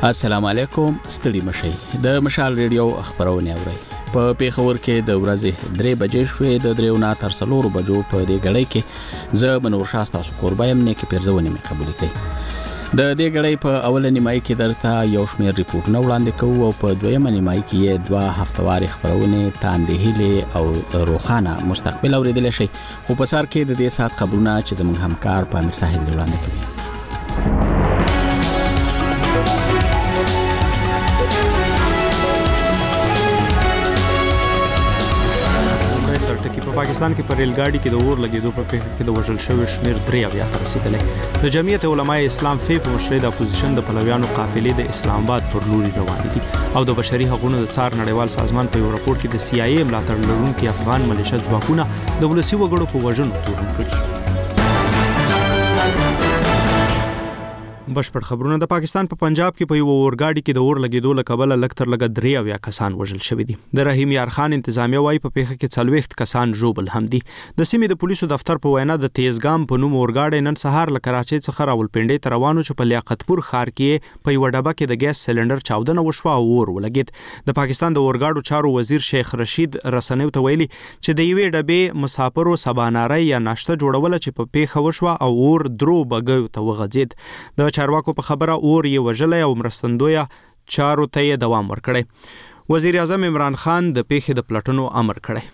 السلام علیکم، ستړي مشئ. د مشال ریډیو خبرونه اورئ. په پیښور کې د ورځې 3 بجې شوې، د 3 نه تر 4 بجو په دې غړې کې زه بنور شاسته سو قربایم نه کې پیرزونه مې قبول کړي. د دې غړې په اول نیمای کې درته یو شمېر ریپورتونه وړاندې کوو او په دویم نیمای کې 2 هفتواري خبرونه تاندهیله او روخانه مستقبل اوریدل شي. خو په سر کې د دې سات خبرونه چې زموږ همکار په امیر صاحب وړاندې کوي. په پاکستان کې پر ریل ګاډي کې د اور لګیدو په پیښه کې د وژل شوی شمیر 3 ته رسیدلی. د جمعیت علماء اسلام په مشرۍ د اپوزیشن د پلویانو قافلې د اسلام آباد پر لوري روان دي او د بشري حقوقو د څار نړیوال سازمان په یو راپور کې د CIA ملاتړ لرونکي افغان ملیشه ځواکونه د ولسي وګړو په وژنو تورن کړي. بشپړ خبرونه. د پاکستان په پنجاب کې په یو اورګاډي کې د اور لګیدو له کبله لکتر لګ 3 کسان وژل شوی دي. د رحیم یار خان انتظامیه وايي په پیښه کې 40 کسان ژوبل هم دي. د سیمې د پولیسو دفتر په وینا د تیزګام په نوم اورګاډي نن سهار له کراچۍ څخه راولپنډۍ ته روانو چې په لیاقتپور ښار کې په یو ډبه کې د ګیس سلندر چاودنه وشوه او اور ولګید. د پاکستان د اورګاډو چارو وزیر شیخ رشید رسنیو ته ویلي چې د یوې ډبې مسافرو سباناري یا ناشته جوړول چې په پیښه وشوه او اور درو بګیو ته وغځید. د چارواکو په خبره اور یې وژلې او مرستندویه چارو ته یې دوام ورکړی. وزیر اعظم عمران خان د پیښې د پلټنو امر کړی.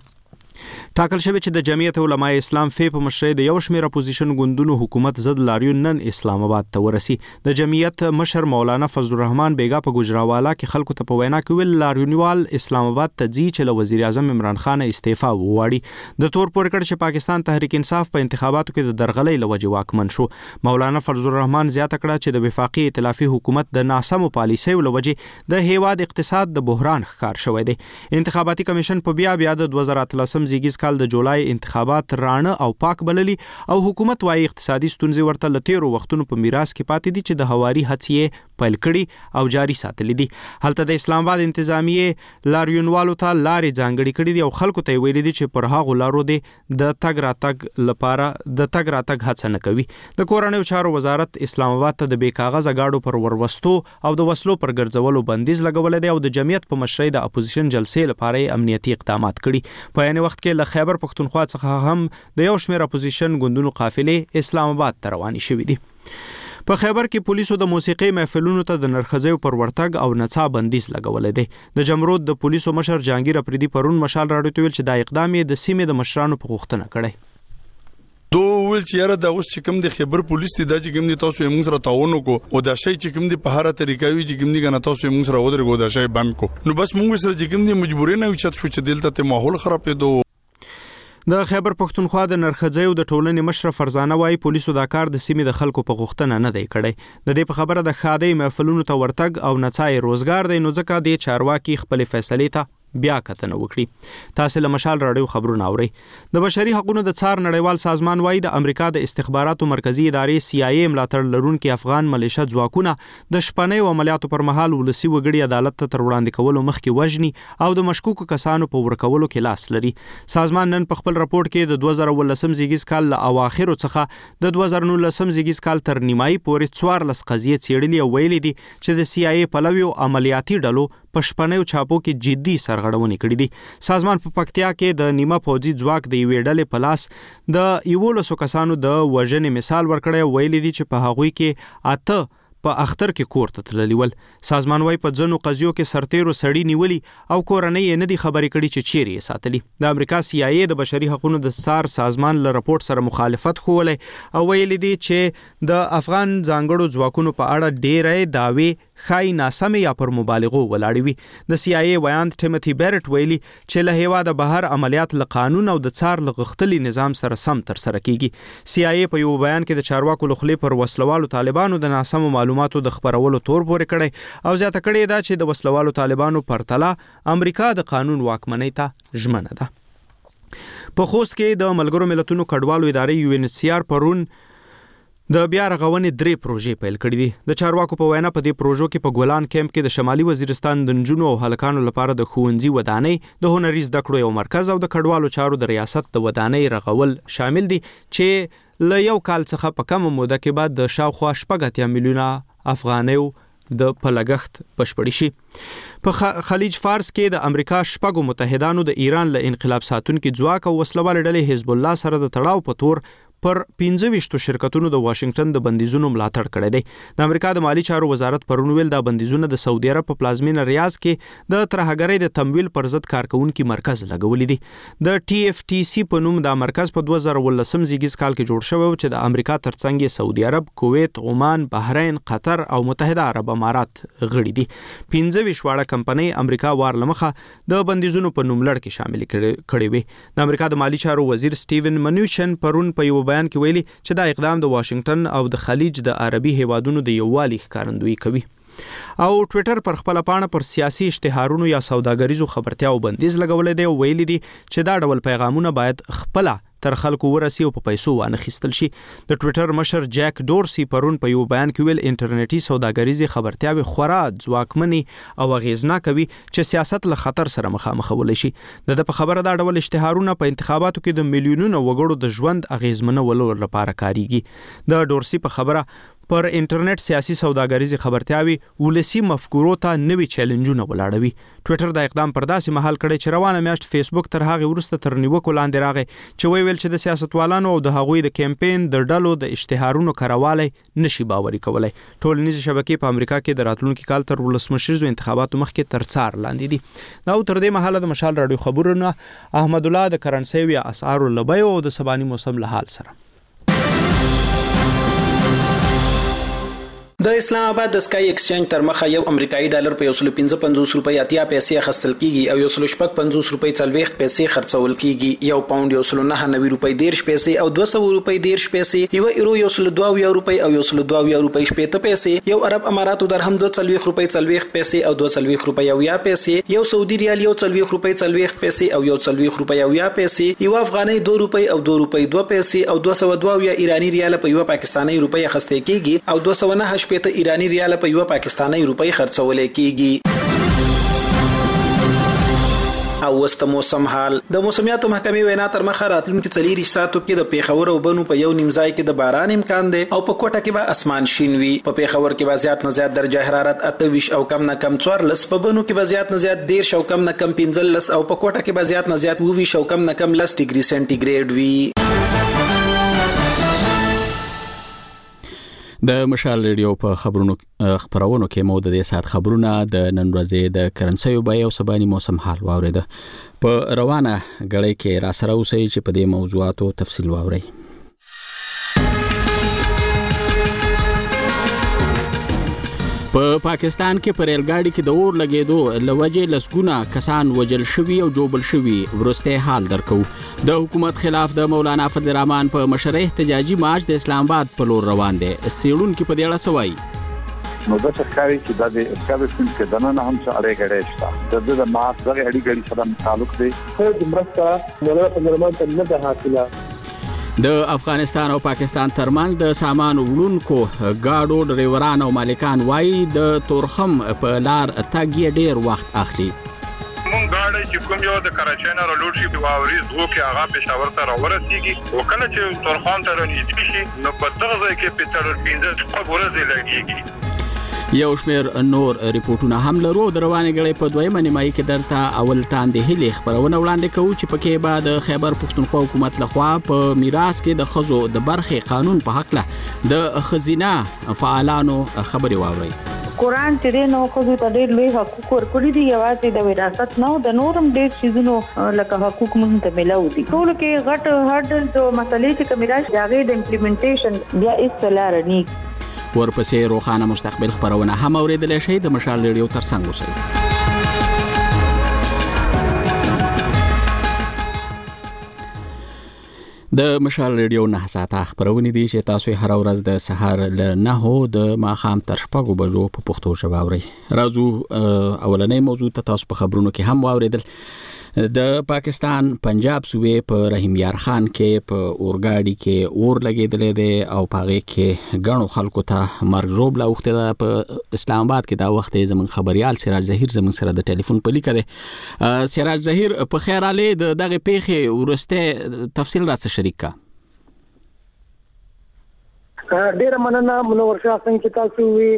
ټاکل شوی چې د جمعیت علماء اسلام په مشرۍ د یو شمېر اپوزیشن ګوندونو حکومت ضد لاریون نن اسلام آباد ته ورسی. د جمعیت مشر مولانا فضل الرحمن بیگا په گجراوالا کې خلکو ته په وینا کې ویل لاریونوال اسلام آباد ته ځي چې له وزیر اعظم عمران خان استعفا وغواړي. د تور پورې کړ چې پاکستان تحریک انصاف په انتخاباتو کې د درغلۍ لوجې واکمن شو. مولانا فضل الرحمن زیاته کړه چې د وفاقي ائتلافي حکومت د ناسمو پالیسیو لوجې د هیواد اقتصاد د بحران ښکار شوی دی. انتخاباتي کمیشن په بیا د 2013 زیږیز کال د جولای انتخابات رانه او پاک بللی او حکومت وايي اقتصادي ستونزې ورته لتیرو وختونو په میراث کې پاتې دي چې د هواري هڅې پیل کړي او جاری ساتلې دي. هلته د اسلام آباد انتظامیه لاریونوالو ته لارې ځانګړي کړي دي او خلکو ته ویلي دي چې پر هغو لارو دي د تګ راتګ لپاره د تګ راتګ هڅه نه کوي. د کورنیو چارو وزارت اسلام آباد ته د بې کاغذه گاډو پر وروستو او د وسلو پر ګرځولو بندیز لګولې دی او د جمعیت په مشرۍ د اپوزیشن جلسې لپاره امنیتي اقدامات کړي. په یعنی وخت کې له خیبر پختونخوا څخه هم د یو شمېر اپوزیشن ګوندونو قافلې اسلام آباد ته روانې شوې دي. په خیبر کې پولیسو د موسیقي محفلونو ته د نرخځیو پر ورتګ او نڅا بندیز لګولې دی. د جمرود د پولیسو مشر جهانگیر اپریدي پرون مشال راډیو ته ویل چې دا اقدام یې د سیمې د مشرانو په غوښتنه کړی. دو ول چې یاره دا اوس چې کوم د خیبر پولیس دی دا چې کوم دی تاسو یې موږ سره تعاون وکړو او دا شی چې کوم دی په هر طریقه وی چې کوم دی کنه تاسو یې موږ سره ودرېږو دا شی بند کو نو بس موږ سره چې کوم دی مجبورې نه وچت شو چې دلته ته ماحول خراب دی. د خیبر پختونخوا د نرخځیو د ټولنې مشر فرزانه وايي پولیسو دا کار د سیمې د خلکو په غوښتنه نه دی کړی. د دې په خبره د خادي محفلونو ته ورتګ او نڅای روزګار دی نو ځکه د چارواکي خپل فیصلې ته بیا کتنه وکړي. تاسو له مشال راډیو خبرونه اورئ. د بشري حقوقو د څار نړیوال سازمان وايي د امریکا د استخباراتو مرکزی ادارې CIA ملاتړ لرونکي افغان ملیشه ځواکونه د شپنۍ عملیاتو پر مهال ولسي وګړي عدالت ته تر وړاندې کولو مخکې وژني او د مشکوکو کسانو په ورکولو کې لاس لري. سازمان نن په خپل راپور کې د 2019 زیږیز کال له اواخرو څخه د 2019 زیږیز کال تر نیمایي پورې 14 قضیې څېړلې او ویلي دي چې د CIA پلویو عملیاتي ډلو په شپنیو چاپو کې جدي سرغړونې کړې دي. سازمان په پکتیا کې د نیمه پوځي ځواک د یوې ډلې په لاس د 11 کسانو د وژنې مثال ورکړی او ویلي دي چې په هغوی کې 8 په اختر کې کور ته تللي ول. سازمان وايي په ځینو قضیو کې سرتیرو سړی نیولي او کورنۍ یې نه دي خبرې کړي چې چیرې یې ساتلي. د امریکا CIA د بشري حقوقو د څار سازمان له راپورټ سره مخالفت خولی او ویلي دي چې د افغان ځانګړو ځواکونو په اړه ډېرې دعوې خای ناسمه یا پر مبالغو ولاړې وي. د CIA ویاند ټیموثي بیرټ ویلي چې له هیواده بهر عملیات له قانون او د څار له غښتلي نظام سره سم تر سره کیږي. CIA په یو بیان کې د چارواکو له خولې پر وسلوالو طالبانو د ناسمو معلوماتو د خبرولو تور پورې کړی او زیاته کړې ده چې د وسلوالو طالبانو پرتله امریکا د قانون واکمنۍ ته ژمنه ده. په خوست کې د ملګرو ملتونو کډوالو ادارې UNHCR پرون د بیا رغونې 3 پروژې پیل کړې دي. د چارواکو په وینا په دې پروژو کې په ګولان کیمپ کې د شمالي وزیرستان د نجونو او هلکانو لپاره د ښوونځي ودانۍ، د هنري زده کړو یو مرکز او د کډوالو چارو د ریاست د ودانۍ رغول شامل دي چې له یو کال څخه په کم موده کې بعد د شاوخوا 8 میلیونه افغانیو د پلګښت بشپړی شي. په خلیج فارس کې د امریکا شپږو متحدانو د ایران له انقلاب ساتونکو ځواک او وسلوال ډلې حزب الله سره د تړاو په تور پر 15 شرکتونو د واشنگټن د بندیزونو ملاتړ کړی دی. د امریکا د مالی چارو وزارت پرون ویل دا بندیزونه د سعودي عرب په پلازمینه ریاض کې د ترهګرۍ د تمویل پر ضد کارکونکو مرکز لګولې دي. د TFTC په نوم دا مرکز په 2018 زیږیز کال کې جوړ شوی و چې د امریکا ترڅنګ سعودي عرب، کویت، عمان، بحرین، قطر او متحده عرب امارات غړي دي. 15 واړه کمپنۍ امریکا وار لمخه د بندیزونو په نوم لړ کې شامل کړي وي. د امریکا د مالی چارو وزیر سټیون منوچن پرون په یو بیان کې ویلي چې دا اقدام د واشنگټن او د خلیج د عربي هیوادونو د یووالي ښکارندویي کوي. او ټوئیټر پر خپل پاڼه پر سیاسي اشتهارونو یا سوداګریزو خبرتیاو بندیز لګولې دی او ویلي دي چې دا ډول پیغامونه باید خپل تر خلکو ورسي او په پیسو وانه خستل شي. د ټوئیټر مشر جک دورسي پرون په یو بیان کې ویل انټرنیټي سوداګریزي خبرتیاوي خورا ځواکمنې او اغیزناکه وي چې سیاست له خطر سره مخامخ ولې شي. د په خبره دا ډول اشتهارونه په انتخاباتو کې د میلیونونو وګړو د ژوند اغیزمنولو لپاره کاریږي. د دورسي په خبره پر انټرنیټ سیاسي سوداګریزي خبرتیاوي ولسی مفکورو ته نوي چیلنجونه ولاړوي. ټوئیټر دا اقدام پر داسې مهال کړی چې روانه میاشت فیسبوک تر هغه وروسته تر نیوکو لاندې راغی چې ویل چې د سیاستوالانو او د هغوی د کمپاین د ډلو د اشتهارونو کارواله نشي باوري کولای. ټولنیز شبکې په امریکا کې د راتلونکي کال تر ولسمشریزو انتخاباتو مخکې تر څار لاندې دي. دا تر دې مهاله د مشال رادیو خبرونه احمد الله د کرنسي یا اسعار لبیو او د سباني موسم له حال سره. د اسلام آباد د سکای ایکسچینج تر مخه یو امریکایي ډالر په 155 روپۍ اتیا پیسې اخیستل کیږي او 155 روپۍ 40 پیسې خرڅول کیږي. یو پاوند 190 روپۍ 10 پیسې او 200 روپۍ 10 پیسې، یو یورو 122 روپۍ او 122 روپۍ 70 پیسې، یو عرب اماراتو درهم 240 روپۍ 40 پیسې او 240 روپۍ 90 پیسې، یو سعودي ریال 40 روپۍ 40 پیسې او 40 روپۍ 90 پیسې، یو افغاني 2 روپۍ او 2 روپۍ 2 پیسې او 202 ایرانی ریال په یو پاکستاني روپۍ اخیستل کیږي او 209 ته ایرانی ریال په یو پاکستاني روپۍ خرڅول کیږي. او وست موسم حال د موسمیاتو محکمې وینا تر مخه راتلونکي 4 ساعتو کې د پیښور او بنو په یو نیمځای کې د باران امکان دی او په کوټه کې به اسمان شین وي. په پیښور کې به زیات نه زیات درجه حرارت 28 او کم نه کم 14، په بنو کې به زیات نه زیات 13 او کم نه کم 15 او په کوټه کې به زیات نه زیات 20 او کم نه کم 10 ډیګري سنټیګریډ وي. د مشال ریډیو په خبرونو کې مو د دې سات خبرونه د نن ورځې د کرنسي بیه او سباني موسم حال واوریده. په روانه غړې کې را سره اوسئ چې په دې موضوعاتو تفصیل واورئ. په پاکستان کې پر ریلګاډي کې د اور لګېدو لوجه لسګونه کسان وجل شوي او جوبل شوي. ورسته حال درکو. د حکومت خلاف د مولانا فضل الرحمن په مشرۍ احتجاجي مارچ د اسلام آباد په لور روان دي. سیړون کې په دې اړه سوای نو د ښکاری چې د اسټابلیشمنت کې دنه هم څه اړه غړې شته د ماس دغه اړیګړي سره تعلق دی. د مرسته مولانا فضل الرحمن ته نه ده حاصله. د افغانستان او پاکستان ترمنځ د سامان وړونکو گاډو ډرایوران او مالکان وایي د تورخم په لار تاګي ډیر وخت اخلي. مونږ غاړي چې کوم یو د کراچۍ نه رالوډ شي په اوري زو کې هغه پېښور ته راورسیږي او کله چې تورخم ته رانیږي شي نو په دغه ځای کې په څلور 15 ورځې لګيږي. یو شمیر نور ریپورتونه هم لرو. د روانې غړې په دویمه نیمایي کې درته اول تاندې هلي خبرونه وړاندې کوو چې پکې بعد خیبر پښتونخوا حکومت لخوا په میراث کې د خزو د برخې قانون په حق له د خزینه فعالانو خبري واوري. قرآن چې نو خو ته ډېر لوی حقوق ورکړي دي، یوازې د وراثت نه د نورم ډېر چیزونو لکه حقوق مونږ ته ملو دي. ټول کې غټ هډ د مسلې چې کمیراش دغه د امپلیمنټیشن بیا استلار نه ورپسې روخانه مستقبل خبرونه هم اوریدل شي. د مشال ریډیو ترڅنګ اوسئ. د مشال ریډیو 9 ساعته خبرونه دي چې تاسو هر ورځ د سهار ل 9 د ماخام تر 6 بجو په پښتو ژبه اورئ. راځو اولنې موضوع ته تاسو په خبرونو کې هم واوریدل. د پاکستان پنجاب صوبې په رحیم یار خان کې په اورګاډي کې اور لګېدلې ده او پاغه کې غنو خلکو ته مرګ جوړ لا وخت ده. په اسلام آباد کې دا وخت زمون خبريال سراج ظهیر زمون سره د ټلیفون په لیکه ده. سراج ظهیر په خیر علي دغه پیښه ورسته تفصیل راڅ شریک کا. ډیر مننه منور شاه څنګه تاسو وی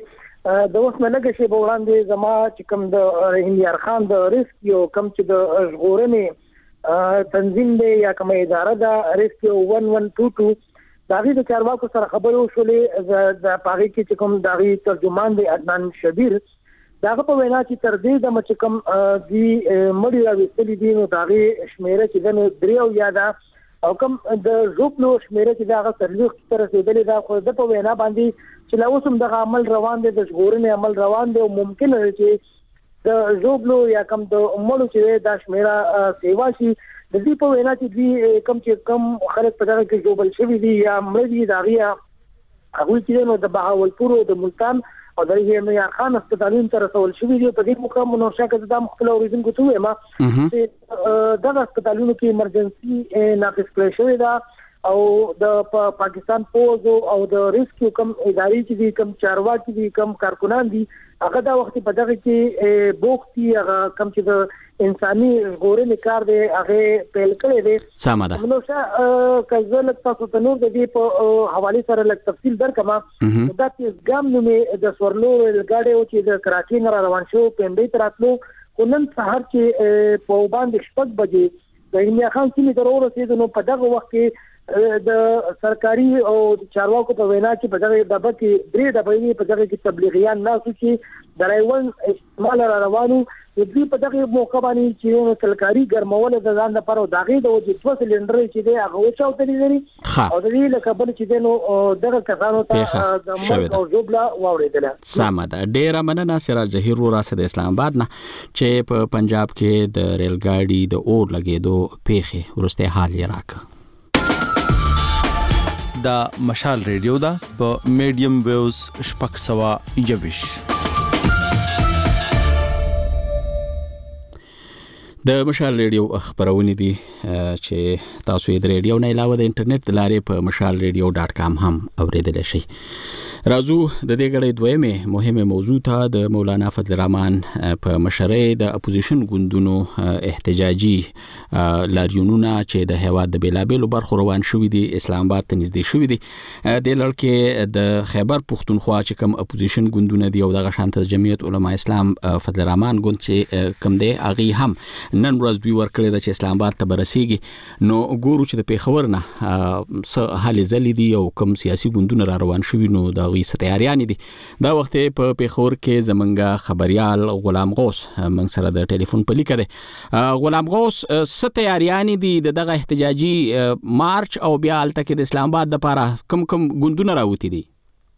د اوس نه لګه شی په وړاندې زما چې کوم د رحیم یار خان د ریسکیو کم چې د ژغورنې تنظیم دی یا کوم اداره ده ریسکیو 1122 داغي د چارواکو سره خبرو شولې د پاغي کې چې کوم داغي ترجمان دی عدنان شبیر داغه په وینا چې تر دې د مچ کوم دی مړی راوستلې دي نو داغي شمیره چې د دریو یاده او کوم د ژوبلو شمیره چې داغه ترلیق تر رسیدلې دا خو د په وینا باندې چې لا اوسم دغه عمل روان دی د ژغورنې عمل روان دی او ممکن دی چې د ژوبلو یا کوم د مړو چې د شمیره سیوا شي د دې په وینا چې دی کم خلک په دغه کې ژوبل شوی دي یا مړ دي داغه هغه چې نو د بهاولپور او د ملتان او د رحیم یار خان هسپتالونو ته رسول شوی دی په دې موقع منورشاه کې د مختلفو اوریدونکو ته ما چې دغه هسپتالونو کې ایمرجنسي ناقص کړی شوی دا او د پاکستان پوز او د ریسکیو کم ادارې چې دي کم چارواکي دي کم کارکونان دي هغه دا وخت په دغه کې بوختي هغه کم چې د انساني ژغورنې کار دی هغه پیل کړی دی سمه ده نو کزل تاسو ته نور د دې په حواله سره لږ تفصیل درکما دا چې ګام نومې د سورلو ګاډي او چې د کراچۍ نه روان شو پنځه تراتلو کونن سحر چې په باندې شپږ بجې د ایمیا خان سیمه ته ورسېد نو په دغه وخت کې د سرکاري او چارواکو په وینا چې په دغه دبه کې درې دبې په دغه کې تبلیغیان ناسو چې درایون استعمال روانو د دې په دغه موقع باندې چې سرکاري ګرمول د ځان لپاره دغه د وجه 2 سلندر چې دی هغه وچاوتلی دي او د دې لکه بل چې نو دغه کسانو ته د مرګ او جوبلا واوریدل سمه ده ډیره مننه سراج جهیر ورا سره اسلام آباد نه چې په پنجاب کې د ریل ګاډي د اور لګېدو پیښه ورسته حال یې راک دا مشال ریډیو دا په میډیم ویوز شپږ سوا یوش د مشال ریډیو خبرونه دي چې تاسو یې د ریډیو نه علاوه د انټرنیټ د لارې په mashalradio.com هم اوریدل شئ. راځو د دې غړې دویمه مهمه موضوع ته د مولانا فضل الرحمن په مشرۍ د اپوزیشن ګوندونو احتجاجي لاریونونه چې د هیواد د بیلابېلو برخو روان شوې دي اسلام آباد ته نږدې شوې دي د لړکې د خیبر پښتونخوا چې کوم اپوزیشن ګوندونه دي او دغه شانته جمعیت علما اسلام فضل الرحمن ګوند چې کوم دی هغه هم نن ورځ دوی ورکړي د اسلام آباد ته برسېږي نو ګورو چې د پیښور نه څه حالې زلي دي او کوم سیاسي ګوندونه را روان شوي نو دا ستیاریان دي دا وخت په پیښور کې زمونږ خبريال غلام غوث موږ سره د ټلیفون په لیکه ده غلام غوث ستیاریان دي دغه احتجاجي مارچ او بیا الته کې د اسلام آباد لپاره کوم ګوندونه راوتی دي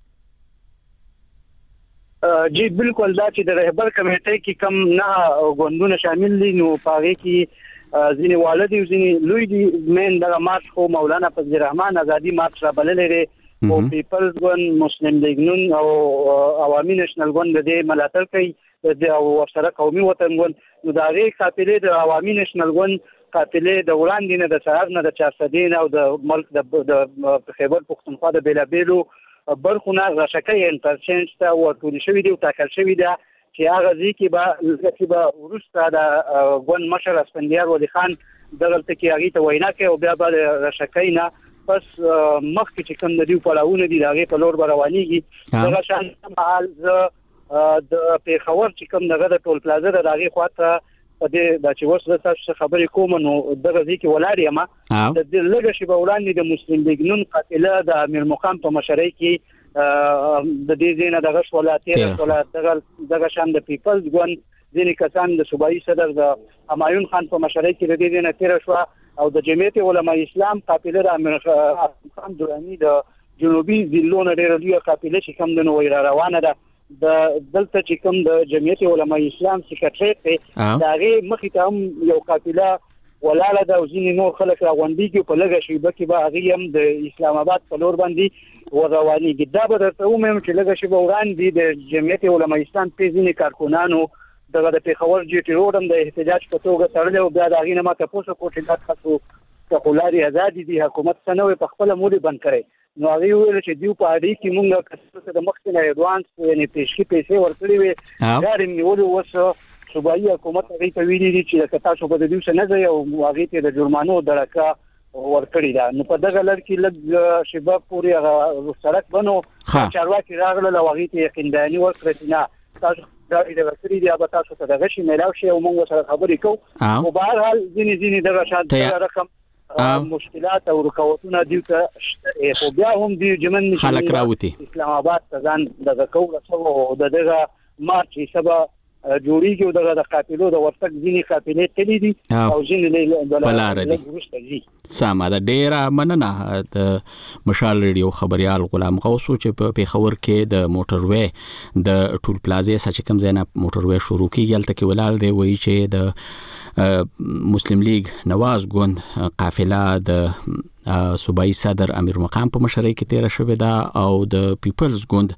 جی بالکل دا چې د رهبر کمیټې کې کم نه ګوندونه شامل دي نو پاره کې ځینې والدي او ځینې لوی دي مین د مارچ خو مولانا فضل الرحمن ازادي مارچ را بللې او پیپلز ګوند مسلم لیگ نون او عوامي نېشنل ګوند د ملاتړ کوي او ورسره قومي وطن ګوند نو دا غي قافلې د عوامي نېشنل ګوند قافلې د وړاندې نه د سهار نه د 400 او د ملک د خیبر پښتونخوا د بیلابېلو برخونه راشکې انټرچینج ته ورټول شوې دي او تاکل شوې ده چې هغه ځکه به ورسته د ګوند مشر اسفندیار ولی خان دغه ته هغه ته وینا کوي او بیا به راشکې نه پس مخکې چې کوم د دې پړاوونه دي هغه په لور روانيږي دغه شان مال د پیښور چې کوم دغه د ټول پلازا د هغه خواته په دې د چې وسه تاسو خبرې کوم نو دغه ځکه ولاري ما د لږه شی په وړاندې د مسلم لیگ نون قاتله د امیر مقام په مشرۍ کې د دې زینه دغه ولاتې ولا دغه شان د پیپلز ګوند ځینې کسان د صوبایي صدر د همایون خان په مشرۍ کې د دې زینه تیر شو او د جمعیت علما اسلام قافله د امیر خان درانی د جنوبي ضلعونو ډېر لوی قافله چې کوم د نوې روانه ده د دلته چې کوم د جمعیت علما اسلام سکرټریټ دا غي مخې ته هم یو قافله ولاله د ځینې نور خلک راغونډيږي په لږه شیبه کې به هغه هم د اسلام آباد په لور باندې وروانيږي دا به درته ومم چې لږه شیبه وړاندې د جمعیت علما اسلام په ځینې کارکونانو دغه د پیښور جی ټی روډ هم د احتجاج په توګه تړلې او بیا دا غینه ما ته پوښتنه کوي چې تاسو کولاري ازادي دي حکومت څنګه په خپل مولي بند کړي نو هغه ویل چې دیو په اړې کې موږ د مخکنه ایڈوانس یعنی پیسې ورکړي وي غواړم نیولو وسه صوبایي حکومت هغه ته ویلي دي چې تاسو په دې څه نه ځي او هغه ته د جرمانو درکه ورکړی دا. نو په دغه لړ کې لږ شباب پورې هغه سړک بنو چارواکي راغله لوغې ته یقینداني ورکړه چې نه تاسو دا د ورکړي دی به تاسو ته دغه شی ملاو شي او موږ سره خبرې کوو. او بهر حال ځینې دغه شاته رقم مشکلات او رکاوټونه دي ته خو بیا هم دی جمن خلک راوتی اسلام آباد ته ځان دغه کوله او دغه مارچ سبا جوړیږي او دغه د قافلو د ورتګ ځینې قافلې تللی دي او ځینې بلاره دي. سمه ده، ډیره مننه د مشال ریډیو خبريال غلام غوث چې په پیښور کې د موټروي د ټول پلازې سچ کم زینا موټروي شروع کیږي الته کې ولال دی وایي چې د مسلم لیگ نواز ګوند قافله د صوبایي صدر امیر مقام په مشرۍ کې تیر شوې ده او د پیپلز ګوند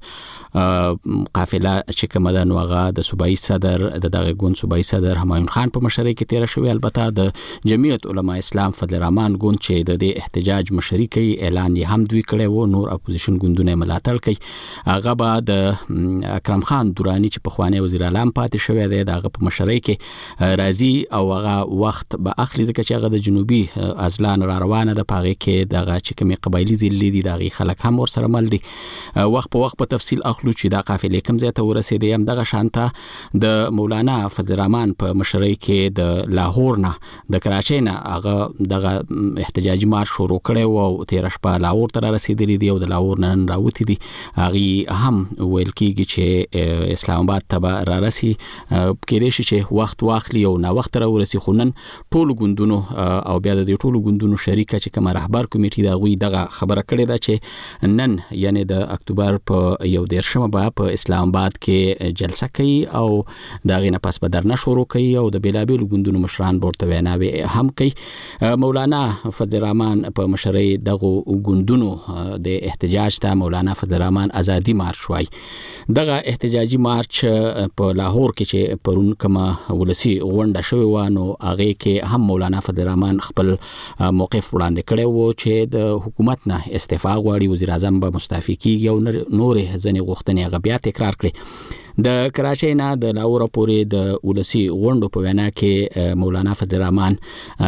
قافله چې کومه ده نو هغه د صوبایي صدر دغه ګوند صوبایي صدر همایون خان په مشرۍ کې تیر شوې. البته د جمعیت علما اسلام فضل الرحمن ګوند چې د دې احتجاج مشري کوي اعلان یې هم دوی کړی وو، نور اپوزیشن ګوندونه ملاتړ کوي. هغه به د اکرم خان دورانی چې په خوانی وزیر اعظم پاتې شوی دی دغه په مشرۍ کې راځي او هغه وخت به اخلي ځکه چې هغه د جنوبي ازلان را روانه ده پاغه کې دغه چې کومي قبایلی ضلع دي دغه خلک هم ور سره مل دي. وخت په وخت په تفصیل اخلو چې دا قافلې کوم ځای ته ورسېدې. هم دغه شانته د مولانا فضل الرحمن په مشرۍ کې د لاهور نه د کراچۍ نه هغه دغه احتجاجي مارش شروع کړي او تیر شپه لاهور ته رسیدلی دی او د لاهور نن راوتی دي. هغه هم ویل کیږي چې اسلام آباد ته را رسی کېدې شي چې وخت واخلي او نا وخت را ورسي. خو نن ټول ګوندونو او بیا د ټولو ګوندونو شریکه چې کوم رهبر کمیټې دا غوي دغه خبره کړې ده چې نن یعنی د اکتوبر په 11 به په اسلام آباد کې جلسه کوي او دغه نه پس به درنه شروع کوي او د بیلابیل ګوندونو مشران ورته ویناوي هم کوي. مولانا فضل الرحمن په مشرۍ دغه ګوندونو د احتجاج ته مولانا فضل الرحمن ازادي مارش وای. دغه احتجاجي مارچ په لاهور کې چې پرون کما ولسی غونډه شوی و نو هغه کې هم مولانا فضل الرحمن خپل موقف وړاندې کړی و چې د حکومت نه استعفا غواړي، وزیر اعظم به مستعفي کیږي او نور ځنې غوښتنې هغه بیا تکرار کړي. د کراچۍ نه د لاهور پورې د ولسی غونډو په وینا کې مولانا فضل الرحمن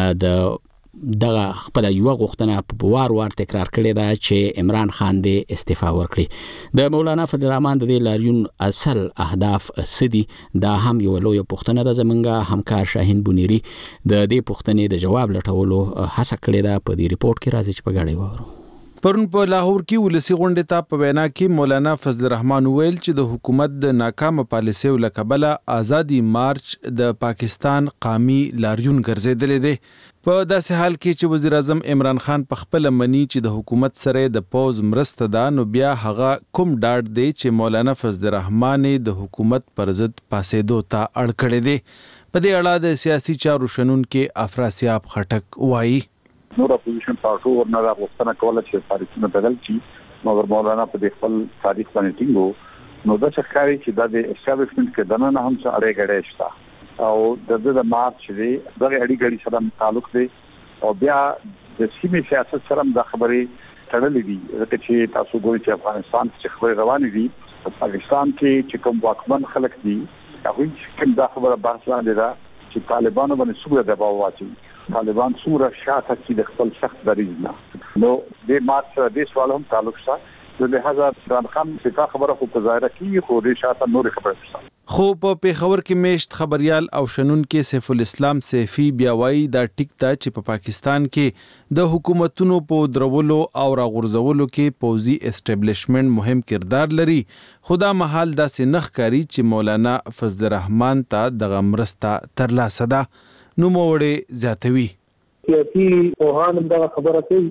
د دغه خپل یو غوښتنه په وار تکرار کړې ده چې عمران خان دې استعفا ورکړي. د مولانا فضل الرحمن د لاریون اصل اهداف سدي دا هم یو لوی پوښتنه ده. زمونږ همکار شاهین بونیری د دې پوښتنې د جواب لټولو هڅه کړې ده. په دې ریپورت کې راځي چې په غاړه وورو. پرون په لاهور کې ولسی غونډه ته په وینا کې مولانا فضل الرحمن ویل چې د حکومت د ناکامه پالیسیو لکبله آزادي مارچ د پاکستان قومي لاریون ګرځیدل دي. په داسې حال کې چې وزیر اعظم عمران خان په خپل منی چې د حکومت سره د پوز مرسته ده نو بیا هغه کوم ډاډ دی چې مولانا فضل الرحمن د حکومت پر ضد پاسېدو ته اړ کړی دی. په دې اړه د سیاسي چارو شنون کې افراسیاب خټک وایي نور اپوزیشن پارټو ورنه غوښتنه کوله چې تاریخونه بدل شي، مګر مولانا په خپل تاریخ باندې ټینګو نو دا ښکاري چې د اسټابلیشمنت کې دنه هم څه اړې غړې شته او د مارچ دی دغه اړیګړي سره تعلق دی او بیا د سیمې سیاست سره د خبرې تړلې دي. ځکه چې تاسو ګورئ چې افغانستان کې خبرې روانې دي، پاکستان کې چې کوم واکمن خلک دي هغه کوم دا خبره بحث لاندې ده چې طالبانو باندې څومره دباو واچي، طالبان څومره شاته چې د خپل سخت دریځ نه نو د مارچ د سوال هم تعلق شته. د لهدا عمران خان څخه خبره خو په ظاهره کې خو د شاته نور خبره شته. خو په پیښور کې میشت خبريال او شنون کې سیف الاسلام سیفی بیا وایي دا ټیک تا چې په پاکستان کې د حکومتونو په درولو او راغورځولو کې پوزي اسټابلیشمنت مهم کردار لري. خدا محال دا سنخ کاری چې مولانا فضل الرحمن ته د غمرستا ترلاسه ده. نو موړې زیاتوي سیاسي پوهان دا خبره کوي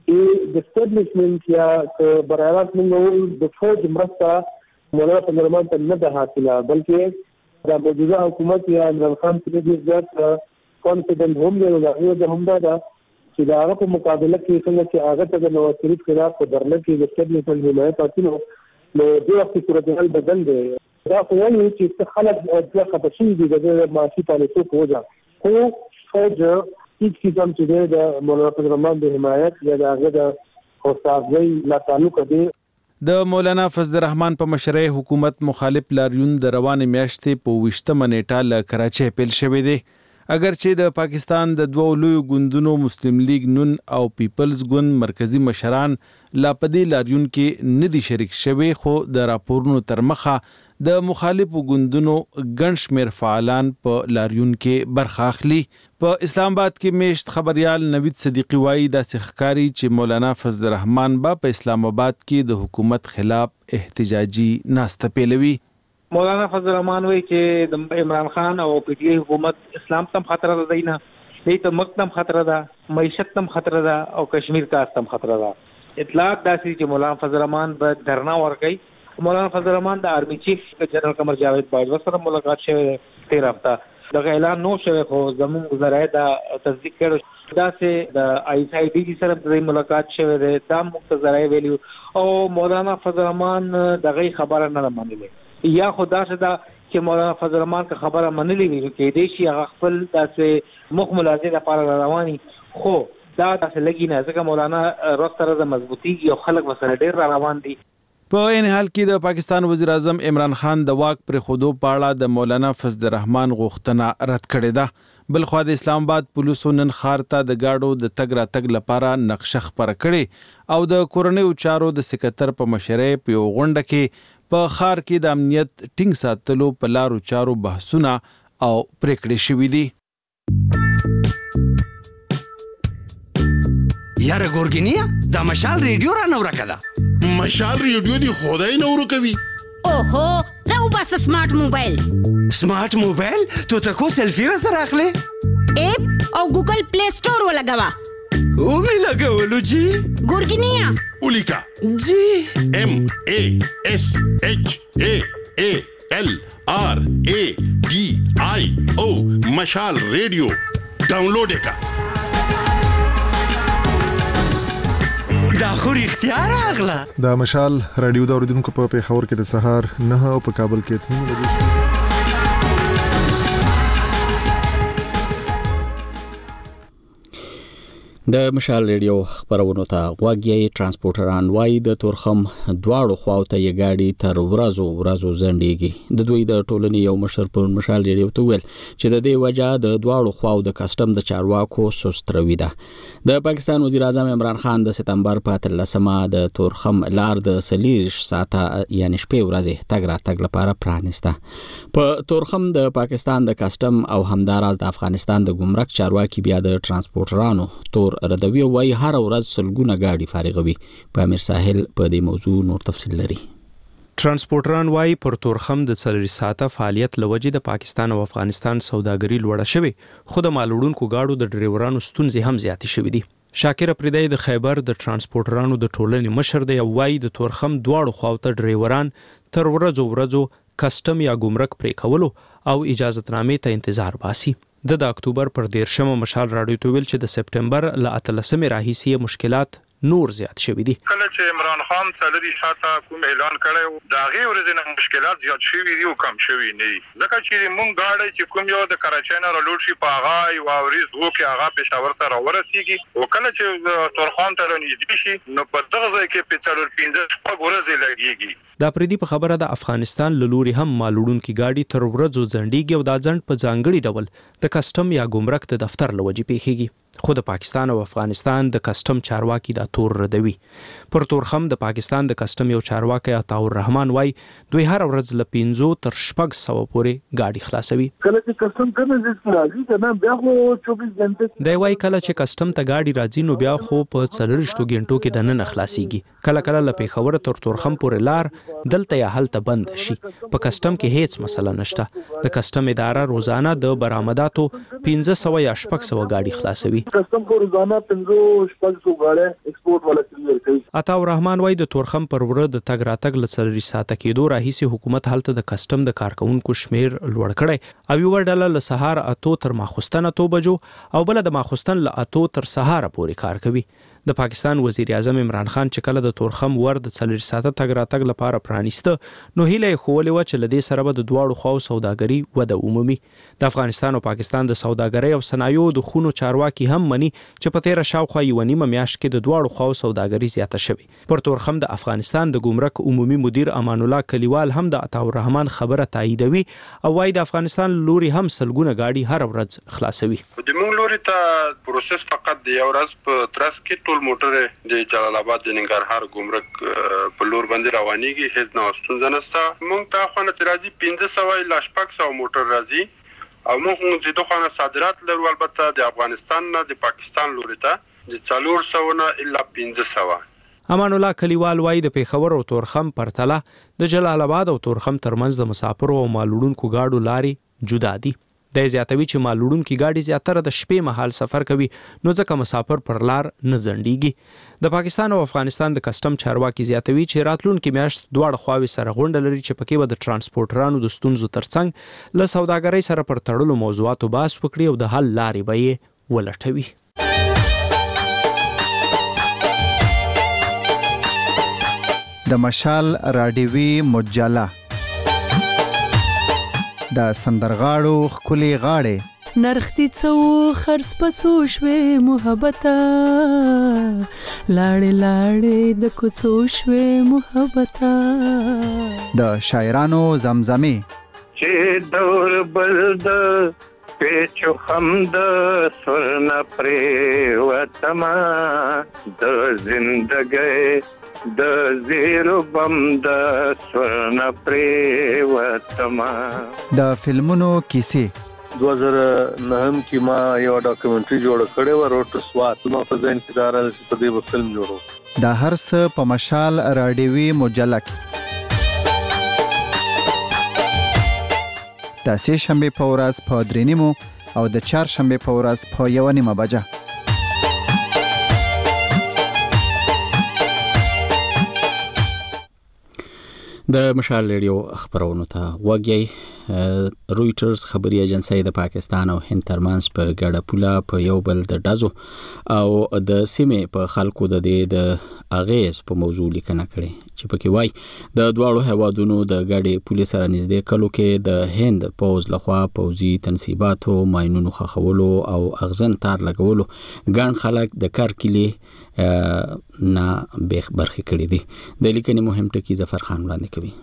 چې د اسټابلیشمنت یا برابر موږ د فوج مرسته مولانا فضل الرحمن ته نه ده حاصله، بلکې د موجوده حکومت یا عمران خان په دې ځات کانفیډنس هم دی او دا هم دا چې دا هغه په مقابله کې څنګه چې هغه ته د نواز شریف خلاف په درنه کې د اسټابلیشمنت حمایت حاصل نو د وخت صورتحال بدل دی. دا خو یعنی چې خلک د خپشي دي د معاشي پالیسو په وجه خو فوج هیڅ قسم چې د مولانا فضل الرحمن د حمایت یا د هغه د استادۍ لا تعلق دی. د مولانا فضل الرحمن په مشرۍ حکومت مخالف لاریون د روانې میاشتې په 20 نیټه له کراچۍ پیل شوې دی. اگر چې د پاکستان د دوو لوی ګوندونو مسلم لیگ نون او پیپلز ګوند مرکزی مشران لا پدې لاریون کې ندي شریک شوي، خو د راپورونو تر مخه د مخالفو ګوندونو ګڼ شمېر فعالان په لاریون کې برخه اخلي. په اسلام آباد کې میشت خبريال نوید صدیقی وایي داسې ښکاري چې مولانا فضل الرحمن به په اسلام آباد کې د حکومت خلاف احتجاجي ناسته پیلوي. مولانا فضل الرحمن وایي چې د عمران خان او پی ټی آی حکومت اسلام تم خطر ده، دینه دې ته مقدم خطر ده، معیشت تم خطر ده او کشمیر کا تم خطر ده. اطلاعات داسې چې مولانا فضل الرحمن به دھرنا ورکړي. مولانا فضل الرحمن د آرمی چیف جنرال قمر جاوید باجوا سره ملاقات شوه 13 هفته دغه اعلان نو شوه، خو زموږ ذرایع دا تصدیق کړو دا چې د آی ایس آی ډي جی سره د ملاقات شوه ده، دا موږ ذرایع ویلو او مولانا فضل الرحمن دغه خبره نه منلې. یا خدا صدا چې مولانا فضل الرحمن کا خبره منلې وي کې دې شي هغه خپل داسې مخ ملازم لپاره رواني، خو دا داسې لګي نه ځکه مولانا روستره د مضبوطي او خلک وسره ډېر روان دي. په این حال کې د پاکستان وزیر اعظم عمران خان د واک پر خودو پاړه د مولانا فضل الرحمن غوښتنه رد کړې ده. بلخوا د اسلام آباد پولیسو نن ښار ته د گاډو د تګ راتګ لپاره نقشه خپره کړې او د کورنیو چارو د سکرټر په مشرۍ په یو غونډه کې په ښار کې د امنیت ټینګ ساتلو په لارو چارو بحثونه او پریکړې شوې دي. یاره ګورګینیا دا مشال ریډیو را نو راکړه. مشال ریډیو دی خدای نو ورکوي. اوهو راو بس سمارټ موبایل. سمارټ موبایل تو تکو سیلفی را سره اخلي؟ اپ او ګوګل پلی سٹور ولګوا. او می لګولو جی ګورګینیا اولیکا جی ام ا اس اچ ا ا ال ار ا ډي آی او مشال ریډیو ډاونلوډ کا. دا خو اختیار اغلا. دا مشال رادیو د اوریدونکو په پیښور کې د سهار 9 او په کابل کې 3 بجې. د مشال ریډیو خبرونو ته غوږی ترانسپورټران وای د تورخم دواړو خواو ته یې گاډي تر ورځو زندګي. د دوی د ټولنې یو مشر پر مشال ریډیو ته ویل چې د دې وجہ د دواړو خواو د کسٹم د چارواکو سستروي ده. د پاکستان وزیر اعظم عمران خان د سپتمبر په 13 د تورخم لار د سلیش ساته یعنی شپې ورځې تګ راتګ لپاره پرانسته. په تورخم د پاکستان د کسٹم او همداراز د افغانستان د ګمرک چارواکي بیا د ترانسپورټرانو تور ردوی وای هر ورځ سلګونه گاډي فارغوي. په امیر ساحل په دې موضوع نور تفصیل لري. ترانسپورټران وای پر تورخم د 4 ساعته فعالیت لوجې د پاکستان او افغانستان سوداګري لوړه شوه، خو د مالوړونکو گاډو د ډرایورانو ستونزې هم زیاتې شوې دي. شاکر پردای د خیبر د ترانسپورټرانو د ټولنې مشر دی، وای د تورخم دواړو خواوته ډرایوران تر ورځو کسٹم یا ګمرک پرې کولو او اجازهتنامې ته انتظار باسي. د اکتوبر پر 13 مشال راډیو ته ویل چې د سپټمبر ل 13 راهیسي مشکلات نور زیات شوي دي. کله چې عمران خان څلوري شاته کوم اعلان کړو دا غي ورځې مشکلات زیات شوي دي او کم شوي نه دي، ځکه چې مونږ غاړي چې کوم یو د کراچۍ نه رالوټ شي په هغه او اوریز وو کې هغه پېښور ته راورسیږي او کله چې تورخم ته رانیږي شي نو په دغه ځای کې په 4-5 ورځې لګيږي. دا پردي په خبره د افغانستان لوري هم مالوړونکو گاډي تر ورځو ځنډيږي او دا ځنډ په ځانګړي ډول د کسٹم یا ګمرک د دفتر لوجې پیخيږي. خو د پاکستان او افغانستان د کسٹم چارواکي دا تور ردوي. پر تورخم د پاکستان د کسٹم یو چارواکي عطاء الرحمن وای دوی هر ورځ ل 500 تر 600 پورې گاډي خلاصوي. کله چې کسٹم کنه راځي کنه بیا خو 24 غنټه دی وای کله چې کسٹم ته گاډي راځي نو بیا خو په 4 غنټو کې د نن خلاصيږي. کله ل پیښور تر تورخم پورې لار دلته یا هلته بند شي. په کسٹم کې هیڅ مسله نشته. د کسٹم اداره روزانه د برآمداتو 1500 یا 600 گاډي خلاصوي. کسٹم کو روزانه 500 غاړه ایکسپورټ ولا کلیئر کوي. عطاء الرحمن وای د تورخم پر ورځ د تګ راتګ ل 4 ساعته کېدو راهیسي حکومت هلته د کسٹم د کارکونکو شمیر لوړ کړي او یو ډله له سهار 8 تر ماخوستن 2 بجو او بل د ماخوستن ل 8 تر سهار پورې کار کوي. د پاکستان وزیر اعظم عمران خان چې کله د تورخم ور د 4 ساعته تګ راتګ لپاره پرانیسته نو هیله یې خولې و چې لدې سره به د دواړو خواو سوداګري وده ومومي. د افغانستان او پاکستان د سوداګرۍ او صنایعو د خونو چارواکي هم مني چې په تیر شاوخوا یو نیمه میاشت کې د دواړو خواو سوداګري زیاته شوې. پر تورخم د افغانستان د ګمرک عمومي مدیر امان الله کلیوال هم د عطا الرحمن خبره تاییدوي او وايي د افغانستان لوري هم سلګونه گاډي هر ورځ خلاصوي. د مونږ لوري ته پروسس فقط د یو ورځ په ترڅ کې ټول موټر د جلال آباد د ننګرهار ګمرک په لور باندې روانيږي. هیڅ نه ستونزه نشته. مونږ ته خو نه راځي 1500 لا 600 موټر راځي او مونږ چې دوه صادرات لرو البته د افغانستان نه د پاکستان لوري ته د 400 نه الا 1500. امان الله کلیوال وايي د پیښور او تورخم پرتله د جلال آباد او تورخم ترمنځ د مسافرو او مالوړونکو گاډو لارې جدا دي. د زیاتوي چې مالوړونکو گاډي زیاتره د شپې مهال سفر کوي نو ځکه مسافر پر لار نه ځنډيږي. د پاکستان او افغانستان د کسٹم چارواکي زیاتوي چې راتلونکي میاشت دواړه خواوې سره غونډه لري چې پکې به د ترانسپورټرانو د ستونزو ترڅنګ له سوداګرۍ سره پر تړلو موضوعاتو بحث وکړي او د حل لارې به یې ولټوي. د مشال راډیوي مجله د سندرغاړو خولي غاړې نرختی څو خرڅ پسو شوي محبته لاړې لاړې د کوڅو شوي محبته د شاعرانو زمزمه چې دور بلد پیچو خمد سرنا پرې وتما د زندګۍ د زیرو بم د سورنا پرې وتما. د فلمونو کیسې 2009 کې ما یو ډاکومنټري جوړ کړی و روټ سوات نو په ځین کې دار په دې فلم جوړو. د هر څه په مشال راډیوي مجله کې د سه شنبه په ورځ په 3:30 او د چهار شنبه په ورځ په 1:30 بجه. د مشال ریډیو خبرونو ته وګورئ. رويټرز خبري ایجنسی د پاکستان او هند ترمنځ په ګډه پوله په یو بل د ډزو او د سیمې په خلکو د دې د اغیز په موضوع لیکنه کړې چې پکې وایي د دواړو هوادونو د ګډې پولیس سره نږدې کلو کې د هند پوز لخوا پوزي تنصیباتو ماینونو خخولو او اغزن تار لګولو ګڼ خلک د کار کلی نه برخه کړې دي. د لیکنې مهم ټکی ظفر خان وړاندې کوي.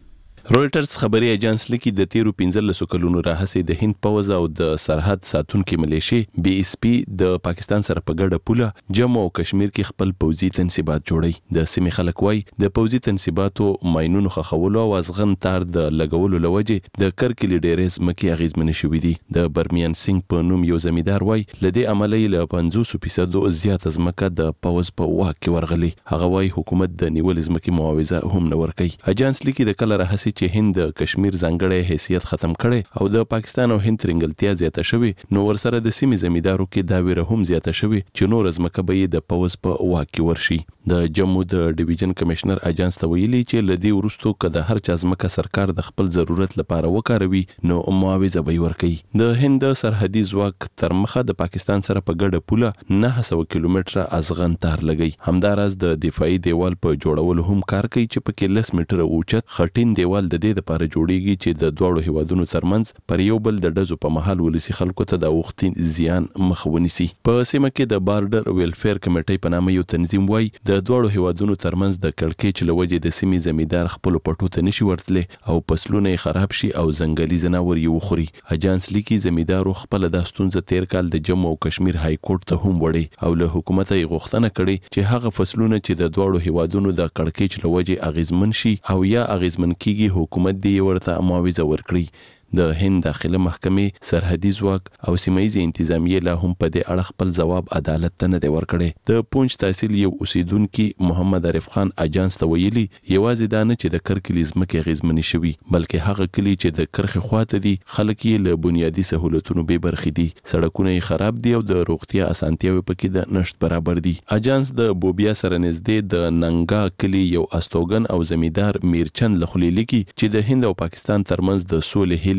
رويټرز خبري ایجنس لکه د 13 کلونو راهسي د هند پوز او د سرحد ساتونکو ملیشي بي اس پی د پاکستان سره په ګډه پوله جموں او کشمیر کې خپل پوزي تنصیبات جوړي. د سیمې خلک وای د پوزي تنصیباتو ماینونو خخولو او ازغن تار د لګولو لوجه د کرکلی ډیرز مکی اغیزمن شوې دي. د برمیان سنگ په نوم یو زمیدار وای لدی عملی له 50% زیات ازمکه د پوز په واک کې ورغلي. هغه وای حکومت د نیول ازمکه معاوضه هم نه ورکړي. اجنس لکه د کله راهسي چې هند کشمیر ځانګړی حیثیت ختم کړي او د پاکستان او هند ترنګلتیا زیاته شوی نو ورسره د سیمې زمیدارو کې دا ویره هم زیاته شوی چې نور ازمکه به د پوز په واک کې ورشي. د جموں د ډیویژن کمشنر اجنس ته ویلي چې لدی ورستو کده هر چا ځمکه سرکار د خپل ضرورت لپاره وکاروي نو معاوضه به ورکړي. د هند سرحدي ځواک تر مخه د پاکستان سره په ګډه پوله 900 کیلومتره ازغن تار لګي. همدارس د دفاعي دیوال په جوړولو هم کار کوي چې په کې 10 میټره اوچت خټین دیوال د دې لپاره جوړیږي چې د دوړو هیوادونو ترمنځ پر یو بل د ډزو په محل ولسی خلکو ته د وختین زیان مخ ونیسي. په سیمه کې د بارډر ویلفیر کمیټې په نامه یو تنظیم وای د دوړو هیوادونو ترمنځ د کړکېچ لوجې د سیمې زمیدار خپل پټو ته نشي ورتلې او فصلونه خراب شي او ځنګلي ځناور یې وخوري. اجنس لیکي زمیدارو خپل د ستونزه تیر کال د جموں او کشمیر های کورټ ته هم وړي او له حکومت یې غوښتنه کړې چې هغه فصلونه چې د دوړو هیوادونو د کړکېچ لوجې اغیزمن شي او یا اغیزمن کیږي حکومت دې ورته معاوضه ورکړي. د هند داخله محکمې سرحدي ځواک او سیمایي انتظامیه له هم په دې اړه خپل ځواب عدالت ته نه دی ورکړی. د پونچ تحصیل یو اوسیدونکو محمد عارف خان اجنس ته ویلي یوازې دا نه چې د کرکلی ځمکې غیزمنې شوي بلکې هغه کلی چې د کرخې خواته دي خلک یې له بنیادي سہولتونو به برخې دي. سړکونه یې خراب دي او د روغتیا اسانتیاوې پکې د نشټ برابر دي. اجنس د بوبیا سره نږدې د ننګا کلی یو استوګن او زمیدار میرچند لخوا لیکي چې د هند او پاکستان ترمنځ د سولې هلي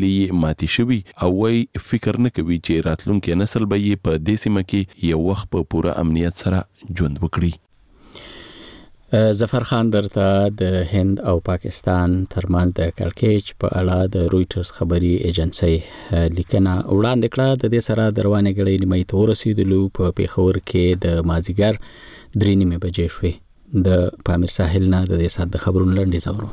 هیلې ماتي شوي او وای فکر نه کوي چې راتلونکي نسل به یې په دې سیمه کې یو وخت په پوره امنیت سره ژوند وکړي. ظفر خان درته د هند او پاکستان ترمنځ د کړکېچ په اړه د رويټرز خبري ایجنسی لیکنه وړاندې کړه. د دې سره د روانې غړې نیمه ته ورسېدلو په پیښور کې د مازیګر 3:30 بجې شوې. د پامیر ساحل نه د دې سات د خبرونو لنډیز اورو.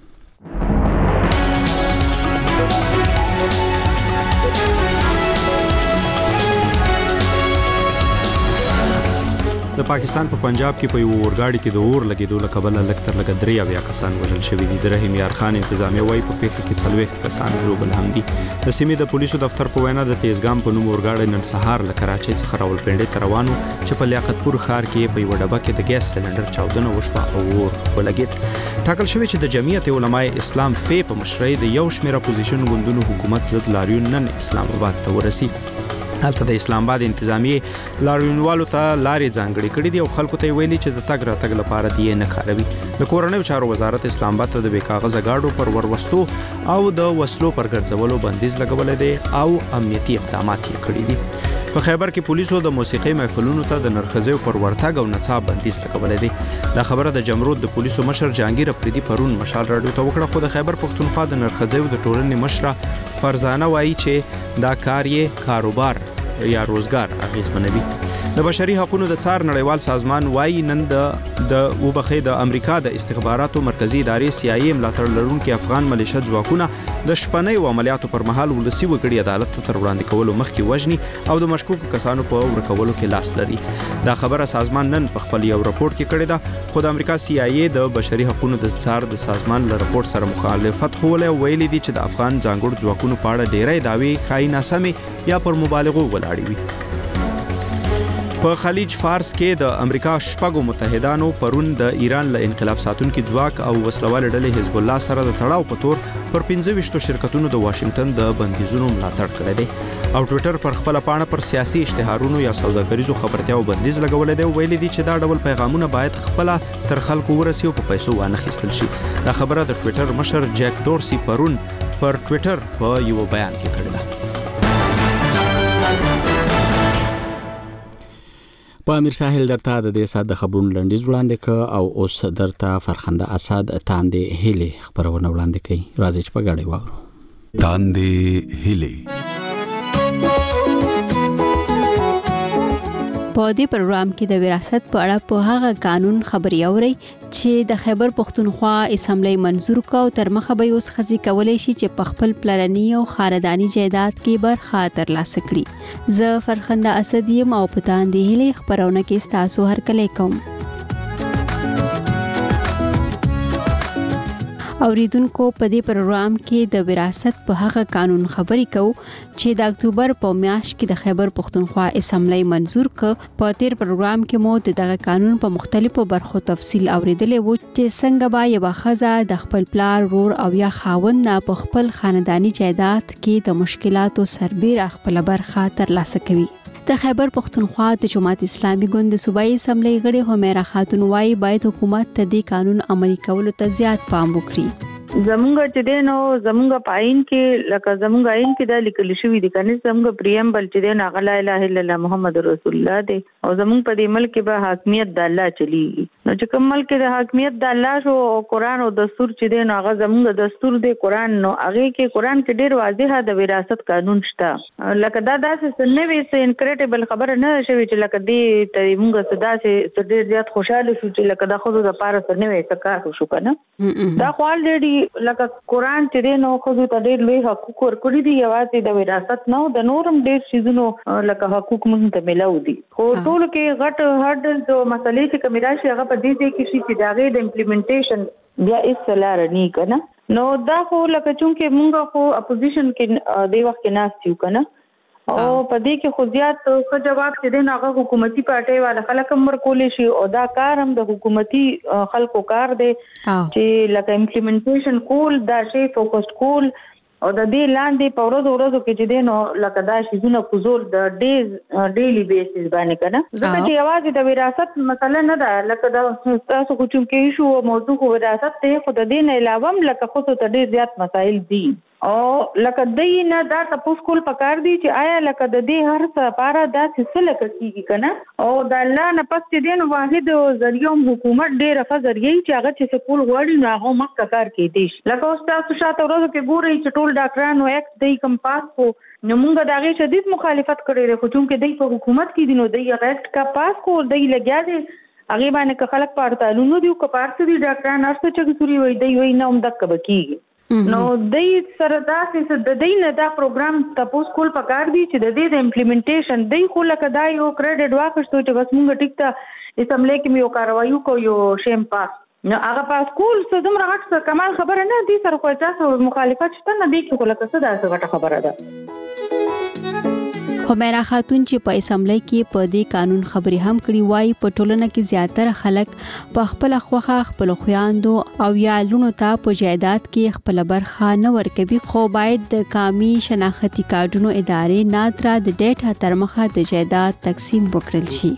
د پاکستان په پنجاب کې په یو اورګاډي کې د اور لګیدو له کبله لکتر لګ 3 کسان وژل شوي دي. د رحیم یار خان انتظامیه وايي په پیښه کې 40 کسان ژوبل هم دي. د سیمې د پولیسو دفتر په وینا د تیزګام په نوم اورګاډي نن سهار له کراچۍ څخه راولپنډۍ ته روانو چې په لیاقتپور ښار کې په یو ډبه کې د ګیس سلندر چاودنه وشوه او اور ولګید. ټاکل شوی چې د جمعیت علماء اسلام فی په مشرۍ د یو شمېر اپوزیشن ګوندونو حکومت ضد لاریون نن اسلام آباد ته ورسید. هلته د اسلام آباد انتظامیه لاریونوالو ته لارې ځانګړې کړې دي او خلکو ته ویلي چې د تګ راتګ لپاره دی نه کاروي. د کورنیو چارو وزارت اسلام آباد ته د بې کاغذه گاډو پر وروستو او د وسلو پر ګرځولو بندیز لګولې دي او امنیتي اقدامات یې کړي دي. په خیبر کې پولیسو د موسیقي محفلونو ته د نرخزیو پر ورتګ او نڅا بندیز لګولې دي. دا خبره د جمرود د پولیسو مشر جهانگیر افریدي پرون مشال راډیو ته وکړه. خو د خیبر پښتونخوا د نرخزیو د ټولنې مشره فرزانه وایي چې دا کار یې کاروبار یا روزګار اغیزمنوي. د بشري حقوقو د څار نړیوال سازمان وایي نن د وبخې د امریکا د استخباراتو مرکزی ادارې CIA ملاتړ لرونکي افغان ملیشه ځواکونه د شپنۍ عملیاتو پر مهال ولسی وګړي عدالت ته وړاندې کولو مخکې وژني او د مشکوکو کسانو په ورکولو کې لاس لري. دا خبره سازمان نن په خپل یو راپور کې کړې ده. خو د امریکا CIA د بشري حقوقو د څار د سازمان له راپور سره مخالفت خوله او ویلي دي چې د افغان ځانګړو ځواکونو په اړه ډېرې دعوی خای ناسمې یا پر مبالغو ولاړې وي. په خلیج فارس کې د امریکا شپږو متحدانو پرون د ایران له انقلاب ساتونکو ځواک او وسلوال ډلې حزب الله سره د تړاو په تور پر 15 شرکتونو د واشنگټن د بندیزونو ملاتړ کړی دی. او ټوئیټر پر خپل پاڼه پر سیاسي اشتهارونو یا سوداګریزو خبرتیاو بندیز لګولې دی او ویلي دي چې دا ډول پیغامونه باید خپل تر خلکو ورسي او په پیسو وانه خېستل شي. دا خبره د ټوئیټر مشر جیک دورسي پرون پر ټوئیټر په یو بیان کې کړې ده. په امیر ساحل درته د دې ساده خبرونو لنډیز وړاندې ک او اوس درته فرخنده اسد تاندې هلي خبرونه وړاندې کوي. راځي چې په غاړې واورو. تاندې هلي په دې پروګرام کې د وراثت په اړه په هغه قانون خبري اوري چې د خیبر پښتونخوا اسمبلی منزور کا او تر مخه به اوس خزي کولای شي چې په خپل پلرني او خارداني جایداد کې برخه ترلاسه کړي. زه فرخنده اسد یم او په تاندې هلي خبرونه کې تاسو هر کله کوم. اوریدونکو په دې پروګرام کې د وراثت په هغه قانون خبري کو چې د اکتوبر په میاشت کې د خیبر پښتونخوا اسمبلی منزور ک. په تیر پروګرام کې مو دغه قانون په مختلفو برخو تفصیل اوریدلې و چې څنګه به یو خزه د خپل پلار ورور او یا خاوند نه په خپل خاندانی جایداد کې د مشکلاتو سربېره خپل برخه ترلاسه کوي. د خیبر پښتونخوا د جماعت اسلامي ګوند صوبایي اسمبلی غړي همیرا خاتون وايي باید حکومت ته د قانون عملي کولو ته زیات پام وکړي. زمونږ چې دینو زمونږ پاین کې لکه زمونږ عین کې دا لیکل شوی دی کنه زمونږ پریمبل چې دین هغه لا اله الا الله محمد رسول الله دی او زمونږ په دې ملک کې به حاکمیت د الله چلیږي. نو چې کوم ملک کې د حاکمیت د الله شو او قران او دستور چې دین هغه زمونږ دستور دی قران نو هغه کې قران کې ډیر واضحه د وراثت قانون شته. لکه دا داسې نه وي څه انکریډیبل خبره نه شوی چې لکه دې ته موږ صدا سي ډیر زیات خوشاله شو چې لکه د خود د پاره سره نه وي څه کار شو کنه. دا خپل ډېری لکه قران چې دین او خو ته ډېر لوی حقوق ورکړي دي یوازې د وراثت نه د نورم ډېر شیزونو لکه حقوق موږ ته ملو دي. خو ټول کې غټ هډل د مسلې چې کمی راشي هغه په دې کې شي چې داغه د امپلیمنټیشن بیا ایسلار نه کنه. نو دا خو لکه چونکه موږ خو اپوزیشن کې د وخت کې ناس یو کنه او په دې کې خو زیات څه جواب چې دین هغه حکومتي پارټي والا خلک هم ورکولې شي او دا کار هم د حکومتي خلکو کار دی چې لکه امپلیمنټیشن کول دا شی فوکس کول او د دې لاندې په ورځو کې چې دین لکه دا شی زونه کوزول د ډیلی بیسس باندې کنه ځکه چې یوازې د وراثت مسله نه ده لکه دا تاسو خو چې کې شو موضوع خو وراثت ته خو د دین علاوه لکه خو ته ډیر زیات مسایل دي او لکه دای نه دا تاسو کول پکار دی چې آیا لکه د دې هر څه لپاره دا څه لکه کیږي کنه او د الله نه پس دې نو واحد ذریعہ حکومت ډېر فزریه چې هغه چې سکول غواړي نو هغه مخ کار کوي دي لکه اوس تاسو شاته ورځو کې ګورئ چې ټول ډاکټرانو اکټ دی کم پاس کو نو موږ د هغه شدید مخالفت کړی دی خو چې دوی په حکومت کې دي نو دوی هغه اکټ کا پاس کو دوی لګیا دي هغه باندې خلک پارتالونو دی کو پارت دي ډاکټران ارڅ چې سوري وای دی وای نه هم دک بکیږي نو دای سره دا چې د دې نه دا پروګرام تاسو کول پکار دی چې د دې د امپلیمنټیشن دی خو لکه دا یو کریډټ واخښتو چې بس موږ ټیک ته اسمبلی کې یو کاروایو کو یو شیم پاس نو هغه پاس کول څه دومره غټ کمال خبره نه دي سره خو تاسو مخالفت شته نه دی کې لکه څه دا څه خبره ده همیرا خاتون چې په اسمبلی کې په دې قانون خبري هم کړي وای په ټولنه کې زیاتره خلک په خپل خوخه خپل خوياندو او یا لونو ته په جایداد کې خپل برخه نه ورکوي خو باید د قومي شناختی کارډونو ادارې نادرا د ډیټا ترمخه د جایداد تقسیم وکړل شي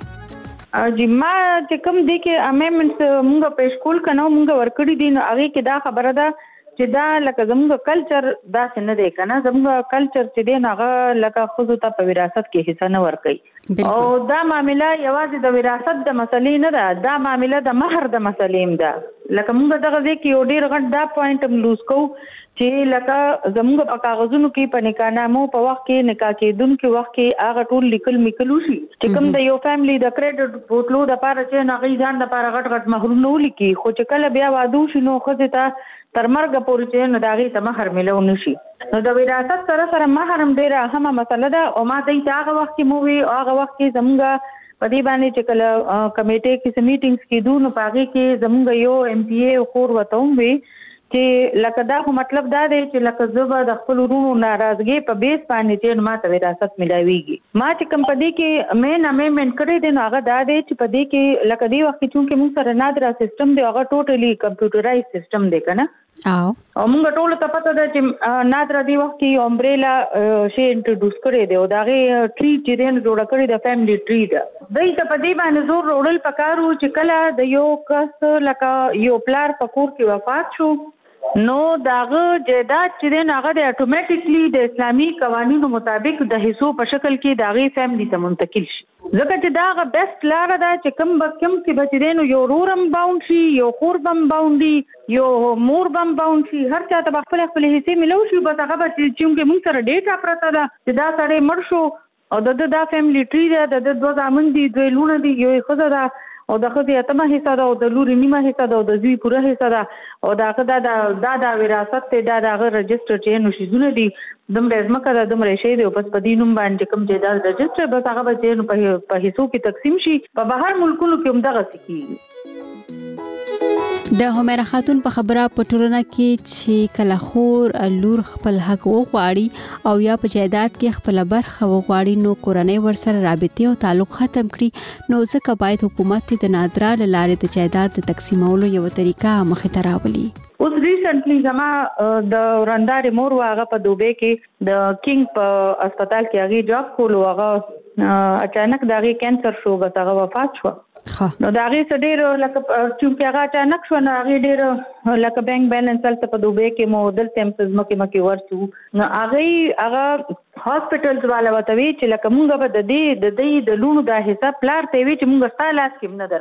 جی ما چې کوم دي کې امندمنټس مونږ په سکول کنو مونږ ورکړی دي نو هغه کې دا خبره ده چې دا لکه زموږ کلچر دا څنګه دی کنه زموږ کلچر چې دی هغه لکه خود ته په وراثت کې حصہ نه ورکړي او دا معاملہ یوازې د وراثت د مسلې نه ده دا معاملہ د مہر د مسلې ده لکه موږ دغه ځکه یو ډیر غټ دا پوینټ هم لوز کوو چې لکه زموږ په کاغذونو کې په نکاح نامو په وخت کې نکاح کېدونکو وخت کې هغه ټول لیکل میکلو شي چې کوم د یو فیملی د کریډټ بوتلو د لپاره چې نغې ځان د لپاره غټ غټ مہرونه ولیکي خو چې کله بیا واده شي نو خو ته تر مرګ پورې چې نو داغي ته مہر ملو نشي نو د وراثت سره سره مہر هم ډیره اهمه مسله ده او ما دې هغه وخت کې مووي هغه وخت کې زموږ په دې باندې چې کله کمیټې کې میټینګز کې دوه نو پاږي کې زموږ یو ایم پی ای خور وتاوم وی چې لکه دا خو مطلب دا دی چې لکه زبا د خپل ورونو ناراضګي په بیس باندې چې ما ته وراثت ملاويږي ما چې کوم پدې کې مین امندمنټ کړی دی نو هغه دا دی چې پدې کې لکه دی وخت چې موږ سره نادرا سیستم دی هغه ټوټلی کمپیوټرایز سیستم دی کنه او موږ ټول ته پته ده چې نادرا دی وخت کې امبریلا شی انټروډوس کړی دی او داغه ټری چې دین جوړ کړی د فیملی ټری ده دای ته پدې باندې زور وړل پکارو چې کله د یو کس لکه یو پلار پکور کې وفات شو نو داغه جیداد چې دین هغه د اتوماتیکلی د اسلامي قوانینو مطابق د حصو په شکل کې داغه فیملی ته منتقل شي ځکه چې داغه بیسټ لار ده چې کم کې بچیدنو یو رورم باوند شي یو خوربم باوندي یو موربم باوند شي هر چا ته خپل خپل حصے ملو شي بس هغه چې موږ سره ډیټا پرته ده چې دا سړی مړ شو او د فیملی ټری ده د دوه ځامن دي دوه لونه دي یو خزه ده او د خزه اتمه حصہ ده او د لوري نیمه حصہ ده او د زوی پوره حصہ ده او دا وراثت ته دا رجستر چې نو شي زونه دي دمره ځمکه ده دمره شی دی او پس په دینوم باندې کوم چې دا رجستر بس هغه به چې په حصو کې تقسیم شي په بهر ملکونو کې هم دغه سکی د همیرا خاتون په خبره پټورنه کې چې کله خور لور خپل حق وغواړي او یا په جایداد کې خپل برخه وغواړي نو کورنۍ ورسره رابطه او تعلق ختم کړي نو ځکه باید حکومت د نادرا لارې د جایداد د تقسیمولو یو طریقه مخې ته راولي اوس ریسنټلی زما د رندارې مور واغه په دوبه کې د کینګ په هسپتال کې هغه جاب کولو هغه اچانک دغه کینسر شو بس هغه وفات شو نو دا غي ډېر لکه چې هغه اچانک شو نو هغه ډېر لکه بانک بیلانس تل په دوبه کې مودل تمسز مکه ورسو نو هغه هاسپټلز والا وتوی چې لکه مونږ به د دې د لونو د حساب پلار ته وی چې مونږ ستاسو لاس کې نه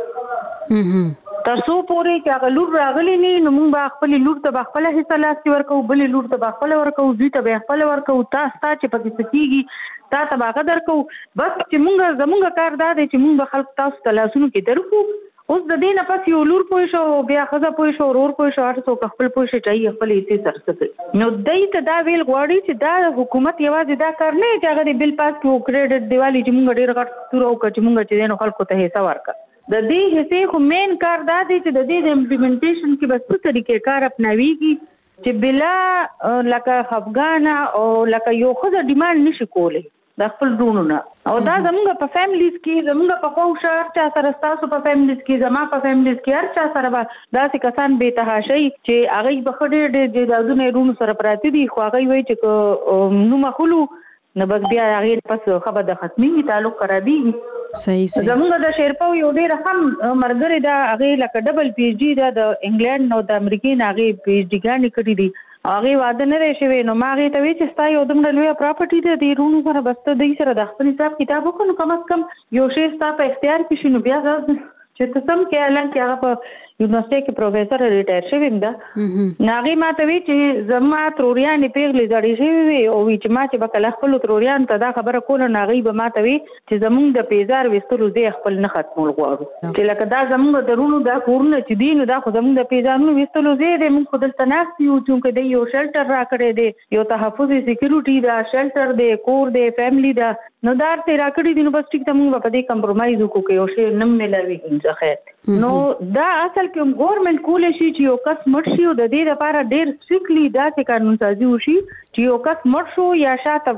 درکو تاسو پورې چې هغه لور راغلی نه نو مونږ خپل لور ته خپل حصہ لاس کې ورکو بل لور ته خپل ورکو دوی ته خپل ورکو تاسو ته چې پکې سکیږي تا ته باغ درکو بس چې زمونږ کار دا دی چې مونږ خلک تاسو ته لاسونو کې درکو اوس د دې نه پس یو لور پوي شو بیا خزه پوي شو ورور پوي شو هر څوک خپل پوي شي چې خپل یې سرسته نو دای ته دا ویل غواړي چې دا حکومت یوازې دا کار نه چې هغه بل پاس کې کریډټ دیوالي چې مونږ ډیر غټ تور او چې مونږ چې نو خلکو ته حصہ ورکړه د دې حصے خو مین کار دا دی چې د دې د امپلیمنټیشن کې بس څه طریقې کار اپناويږي چې بلا لکه افغان او لکه یو خزه ډیماند نشي کولی د خپل ډونو نه او دا زموږ په فیملیز کې زموږ په خوشار چا سره تاسو په فیملیز کې زما په فیملیز کې هر چا سره دا څه کسان به تهاشي چې هغه بخډه د دادونه رونو سره پراتی دي خو هغه وایي چې نو مخلو نو بس بیا هغه پس خبر د ختمي تعلق خرابي صحیح زموږ د شیرپاو یو ډیر هم مرګره دا هغه لکه ډبل پی ایچ ډی دا د انګلند نو د امریکای نه هغه پی ایچ ډی ګانې کړې دي هغه واده نه شوی نو ما هغه ته وی چې ستا یو دومره لوی پراپرټي ده دی رونو سره بسته دی سره د خپل حساب کتاب وکړو کم از کم یو شی ستا په اختیار کې شنو بیا چې ته سم کې اعلان کې هغه په یونیورسيټي کې پروفیسور ریټایر شوی دا ناغي ما ته وی چې زما تروریان پیغلې زړې شوی وي او وی چې ما چې بکله خپل تروریان ته دا خبره کوله ناغي به ما ته وی چې زمونږ د پیزار وستلو دې خپل نه ختمول غواړو چې لکه دا زمونږ درونو دا کورونه چې دین دا خو زمونږ د پیزارونو وستلو دې موږ خپل تناستي او چې د یو شلټر را کړې دې یو تحفظ سکیورټي دا شلټر دې کور دې فیملی دا نو دار ته را کړې دي نو بس ټیک ته موږ په دې کمپرمایز وکړو کې یو شی نم ملوي انځه خیر نو دا اصل کې ګورنمنت کول شي چې یو کس مړ شي او د دې لپاره ډېر سټریکټلی دا چې قانون سازي وشي چې یو کس مړ شو یا شاته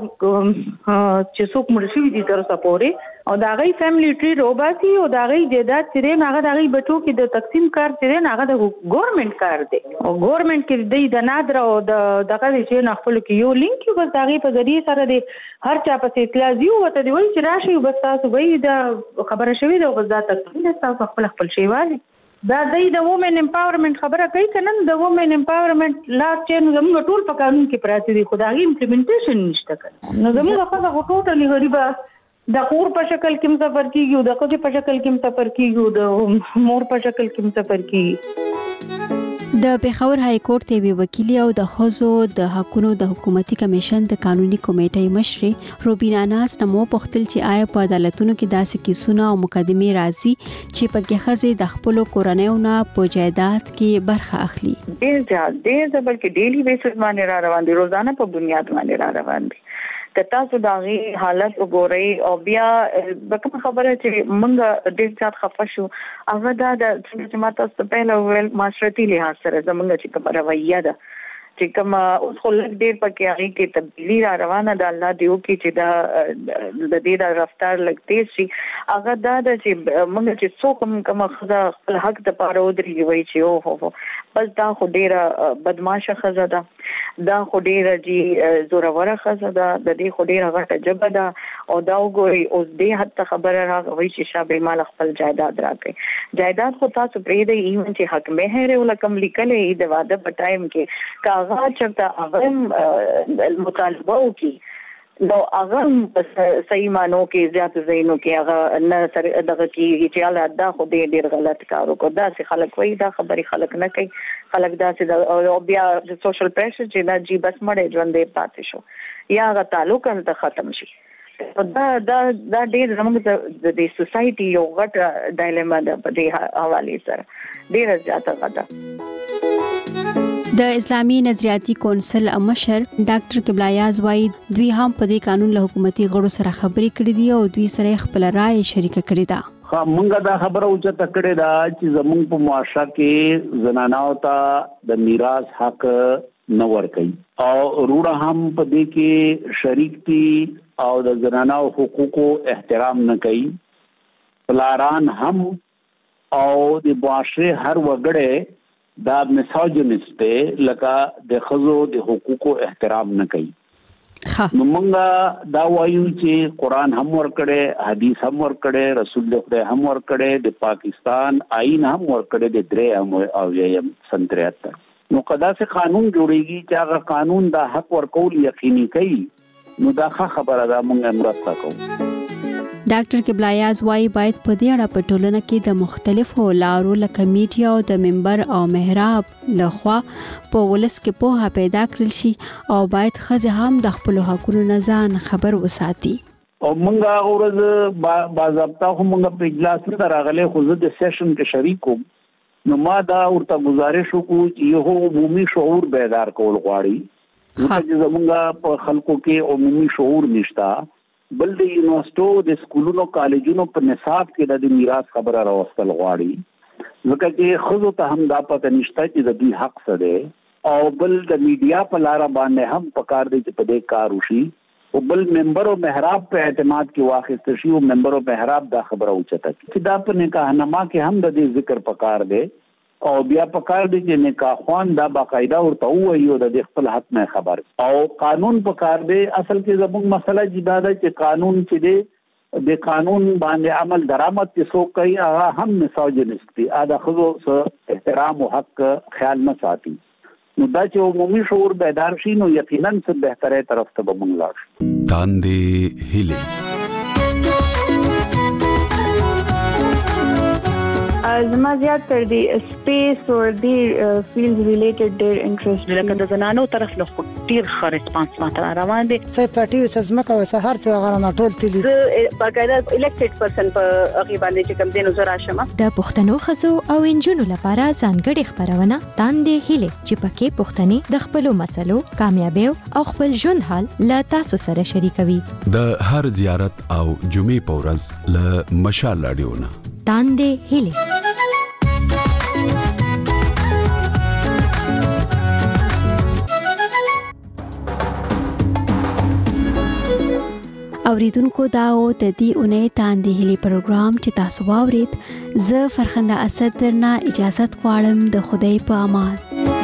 چې څوک مړ شي دي تر څو پورې او دا غي فیملی ټری روباسي او دا غي جیدات چې هغه د غي بچو کې د تقسیم کار چې هغه د ګورنمنت کار دی او ګورنمنت کې د نادر او دغه چې نه خپل کې یو لینک یو بس دا غي په ذریعہ سره دی هر چا په اطلاع دی وته دی وایي چې راشي بس تاسو وایي دا خبره شوی دا بس دا تقسیم تاسو خپل شی والی دا د وومن امپاورمنت خبره کوي کنه د وومن امپاورمنت لا چې زموږ ټول په قانون کې پراته دي خدای امپلیمنټیشن نشته کنه نو زموږ خپل ټوټلی غریبه د کور په شکل کې مسافر کیږي د کوڅې په شکل کې مسافر کیږي د مور په شکل کې مسافر کیږي د پیښور های کورټ ته وی وکیل او د خوځو د حقوقو د حکومتي کمیشن د قانوني کمیټې مشر روبینا ناز نمو پختل چې آیا په عدالتونو کې داسې کیسونه او مقدمې راځي چې په کې خزې د خپل کورنیو نه په جایداد کې برخه اخلي ډېر بلکې ډیلی بیسس باندې را روان دي روزانه په بنیاد باندې را روان دي کتا سوداغي حالت وګورئ او بیا بکه خبره چې مونږ ډېر ځات خفه شو هغه دا د جماعت څخه په لور معاشرتي لحاظ سره زمونږ چې کومه رویه ده چې کوم اوس خو لږ ډېر پکې هغه کې تبدیلی را روانه ده الله دیو کې چې دا د دې د رفتار لږ تیز شي هغه دا چې موږ چې څوک کوم خدا خپل حق د پاره ودرېږي وایي چې او هو بس دا خو ډېره بدمعاشه خزه ده دا خو ډېره جی زوروره خزه ده د دې خو ډېره غټه جبه ده او دا وګوري اوس دې حتی خبره راغوي چې شابه مال خپل جایداد راکړي جایداد خو تاسو پرې دی ایون چې حق مهر ولکم لیکلې د واده په ټایم کې کاغذ چرته هغه مطالبه وکي نو هغه صحیح مانو کې زیات زینو کې هغه نه سره دغه کې چې الله دا خو ډېر غلط کار وکړ دا چې خلک وایي دا خبري خلک نه کوي خلک دا چې او بیا د سوشل پریشر چې دا جی بس مړې ژوندې پاتې شو یا هغه تعلق هم ختم شي دا ډېر زموږ د سوسايټي یو غټ ډایلیما ده په دې حواله سره ډېر زیاته غټه د اسلامي نظریاتي کونسل مشر ډاکټر قبلایاز وايي دوی هم په دې قانون له حکومتي غړو سره خبرې کړې دي او دوی سره خپل رائے شریک کړې ده مونږه دا خبره اوچته کړې ده چې زموږ په معاشره کې زنانو ته د میراث حق نه ورکوي او روړه هم په دې کې شریک دي او د زنانو حقوقو احترام نه کوي پلاران هم او د معاشره هر وګړي دا میسوجنست ته لکه د خزو د حقوقو احترام نه کوي نو مونږه دا وایو چې قران هم ورکړي حدیث هم ورکړي رسول الله هم ورکړي د پاکستان آئین هم ورکړي د درې هم او یم سنتریات نو قدا سے قانون جوړیږي چې هغه قانون دا حق ورکول یقیني کوي نو دا خبره ده مونږه مرسته کوو ډاکټر قبلایاز وايي باید په دې اړه په ټولنه کې د مختلفو لارو لکه میډیا او د منبر او محراب لخوا په ولس کې پوهه پیدا کړل شي او باید خزه هم د خپل حقوقو نه ځان خبر وساتي او مونږه ورځ باضابطه مونږه په اجلاس نه راغلي خو زه د سیشن کې شریک وم نو ما دا ورته گزارش وکړو چې یو عمومي شعور بیدار کول غواړي چې زمونږه په خلکو کې عمومي شعور نشتا بل د یونیورسيټو د سکولونو کالجونو په نصاب کې د میراث خبره راوستل غواړي ځکه چې خزو ته هم دا پته نشته چې د دې حق څه دی او بل د میډیا په لار باندې هم پکار دی چې په دې کار وشي او بل منبر او محراب په اعتماد کې واخیست شي او منبر او محراب دا خبره اوچته چې دا په نکاح نامه کې هم د دې ذکر پکار دی او بیا پکار دی چې نکاح خوان دا باقاعده ورته وایي د خپل حق نه خبر او قانون پکار دی اصل کې زموږ مسله جدا ده چې قانون چې دی د قانون باندې عمل درآمد چې څوک کوي هغه هم میسوجنست دي دا خو احترام او حق خیال نه ساتي نو دا چې عمومي شعور بیدار شي نو یقینا څه بهتره طرف ته به موږ لاړ شو. تاندې هیلې زما زیات تر دی سپیس او دی فیلډ ریلیټډ ډیر انټرست لکه د زنانو طرف له ډیر ښه ریسپانس ماته روان دي. څه پټي چې زمکه او څه هر څه غره ټول تللی باقاعده الیکټډ پرسن په هغه باندې چې کوم دینو زرا شمه د پښتنو خزو او انجونو لپاره ځانګړي خبرونه تاندې هیله چې پکې پښتني د خپل مسلو کامیابی او خپل ژوند حال لا تاسو سره شریکوي. د هر زیارت او جمعې په ورځ له مشال رادیوونه تاندې هیله. اوریدونکو دا او د دې اونۍ تاندې هلي پروګرام چې تاسو واورید زه فرخنده اسد درنه اجازه غواړم د خدای په امان.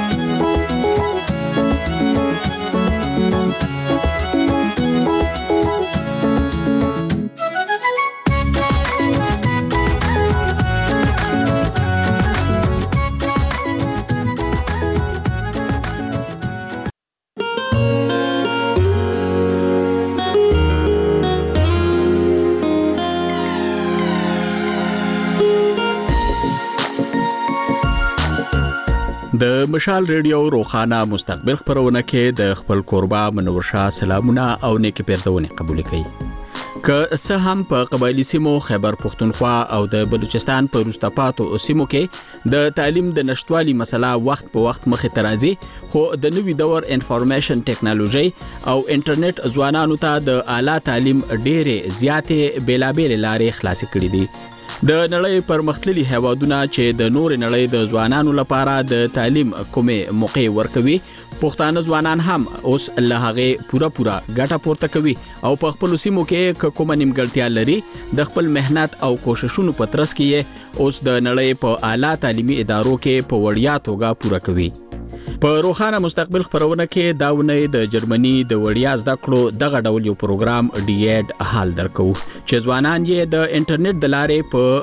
د مشال ریډیو روخانه مستقبل خبرونه کې د خپل قربا منور شاه سلامونه او نیکی پیرزونه قبول کړي. که څه هم په قبایلی سیمو خیبر پختونخوا او د بلوچستان په وروسته سیمو کې د تعلیم د نشټوالي مسله وخت په وخت مخې ته راځي، خو د نوي دور انفارمیشن ټیکنالوژي او انټرنیټ ځوانانو ته د اعلی تعلیم ډېرې زیاتې بیلابېل لارې خلاص کړي دي. د نړۍ پرمختللي هیوادونه چې د نور نړۍ د ځوانانو لپاره د تعلیم کومه موقع ورکوي، پښتانه ځوانان هم اوس له هغه پورا ګټه پورته کوي او په خپل سیمو کې کومه نیمګړتیا لري د خپل مهنت او کوششونو په ترڅ کې اوس د نړۍ په اعلی تعلیمي ادارو کې په وړیا توګه پورا کوي. په روخانه مستقبل خبرونه کې داونه د جرمني د وړیا زده کړو دغه ډول یو پروګرام ډیډ حال درکو چې ځوانان یې د انټرنیټ د لارې په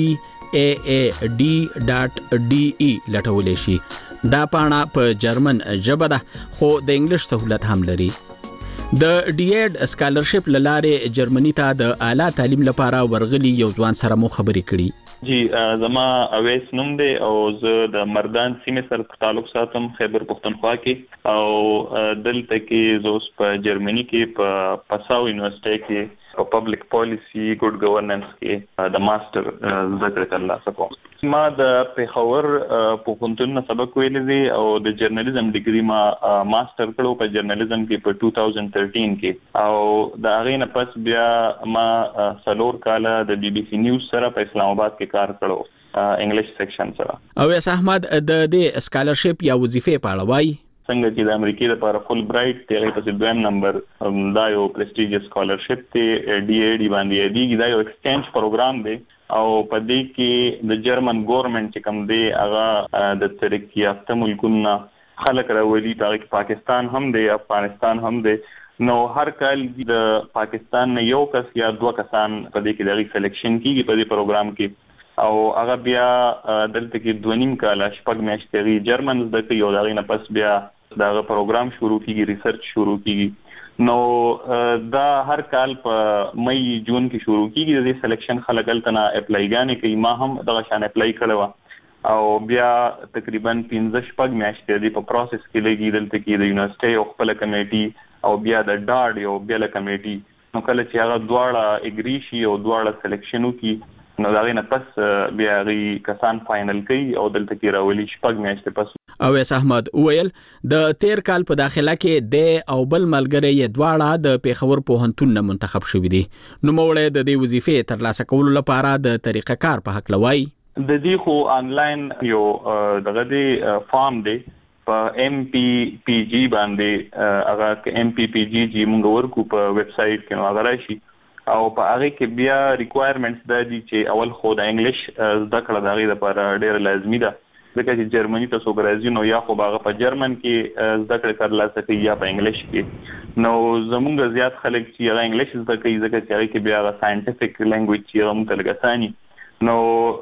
DAAD.DE لټولې شي. دا پاڼه په جرمن ژبه ده خو د انګلیش سہولت هم لري. د ډیډ سکالرشپ لاره جرمني ته د اعلی تعلیم لپاره ورغلي یو ځوان سره مو خبرې کړي. جی زما اویس نوم دی او زه د مردان سیمې سره تعلق ساتم خیبر پختونخوا کې او دلته کې زه اوس په جرمني کې په پاساو یونیورسيټي کې په پبلک پالیسی ګډ گورننس کې د ماستر زده ترلاسه کوم. ما د پیښور پوهنتون نه سبق ویلی دی او د جرنالیزم ډیګري ما ماستر کړو په جرنالیزم کې په 2013 کې او د هغې نه پس بیا ما 4 کاله د BBC نیوز سره په اسلام آباد کې کار کړو انګلیش سیکشن سره. او اس احمد د دې سکالرشپ یا وظیفې په اړه وایي څنګه چې د امریکای لپاره فول برایټ ته په دویم نمبر دا یو پرستیجیس سکالرشپ ته DAAD باندې دی دا یو ایکسچینج پروګرام دی او په دې کې د جرمن ګورنمنت چې کوم دی هغه د ترقی یافته ملکونو خلک راولي په پاکستان هم دی افغانستان هم دی نو هر کال د پاکستان نه یو کس یا 2 کسان په دې کې د سلیکشن کیږي په دې پروګرام کې او هغه بیا دلته کې 2.5 کال شپږ میاشتې جرمن زده کوي او دغه نه پس بیا داغه پروګرام شروع کیږي ریسرچ شروع کیږي نو دا هر کال په مئی جون کې شروع کیږي د سلیکشن خلک تلنا اپلای غانې کوي ما هم دغه شان اپلای کړو او بیا تقریبا 15 شپږ میاشتې د په پروسس کې لګي دلته کې د یونیورسيټي او خپل کمیټي او بیا د ډاډ یو بیا له کمیټي نو کله چې هغه دواړه اګری شي او دواړه سلیکشنو کې نو دا غینه پس بیا غي کسان فائنل کوي او دلته کې راولي شپږ میاشتې پس. او اس احمد ویل د 13 کال په داخله کې د او بل ملګری یې دواړه د پیښور پوهنتون نه منتخب شوې دي. نو موړې د دې وظیفې ترلاسه کولو لپاره د طریقه کار په حق لوي د دې خو آنلاین یو دغه دی فارم دی په MPPG باندې هغه MPPG چې موږ ورکو په ویب سټ کې نو هغه راشي او په هغه کې بیا ریکوایرمنټس د دي چې اول خو د انګلیش زده کړه د هغه لپاره ډېر لازمي ده ځکه چې جرمني ته څوک راځي نو یا خو هغه په جرمن کې زده کړه ترلاسه کوي یا په انګلیش کې نو زموږ زیات خلک چې هغه انګلیش زده کوي ځکه چې هغه کې بیا هغه ساينټیفیک لینګویج چې موږ ته لګساني نو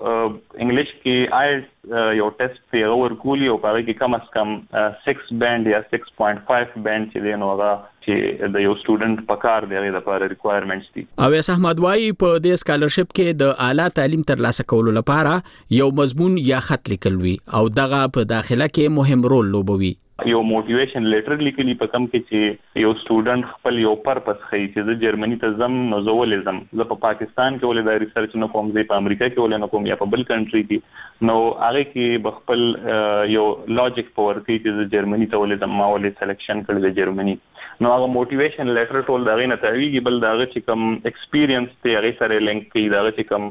انګلیش کې آیلټس یو ټیسټ په ورکولي او هغه کې کم از کم 6 بند یا 6.5 بند چې دی نو هغه چې د یو سټوډنټ په کار دی لپاره ریکوایرمنټس دي. اویس احمد وايي په دې سکالرشپ کې د اعلی تعلیم ترلاسه کولو لپاره یو مضمون یا خط لیکل وي او دغه په داخله کې مهم رول لوبوي. یو موټیویشن لیټر لیکلی په کوم کې چې یو سټوډنټ خپل یو پرپس خي چې د جرمني ته زم نو زولزم زه په پاکستان کې ولې دا ریسرچ نه کوم زه په امریکا کې ولې نه کوم یا په بل کنټری کې نو هغه کې بخپل یو لاجیک پاور کې چې د جرمني ته ولې زم ما ولې سلیکشن کړل د جرمني نو هغه موټیویشن لیټر ټول دا غي نه تعویږي بل دا چې کوم ایکسپیرینس ته هغه سره لینک کوي دا چې کوم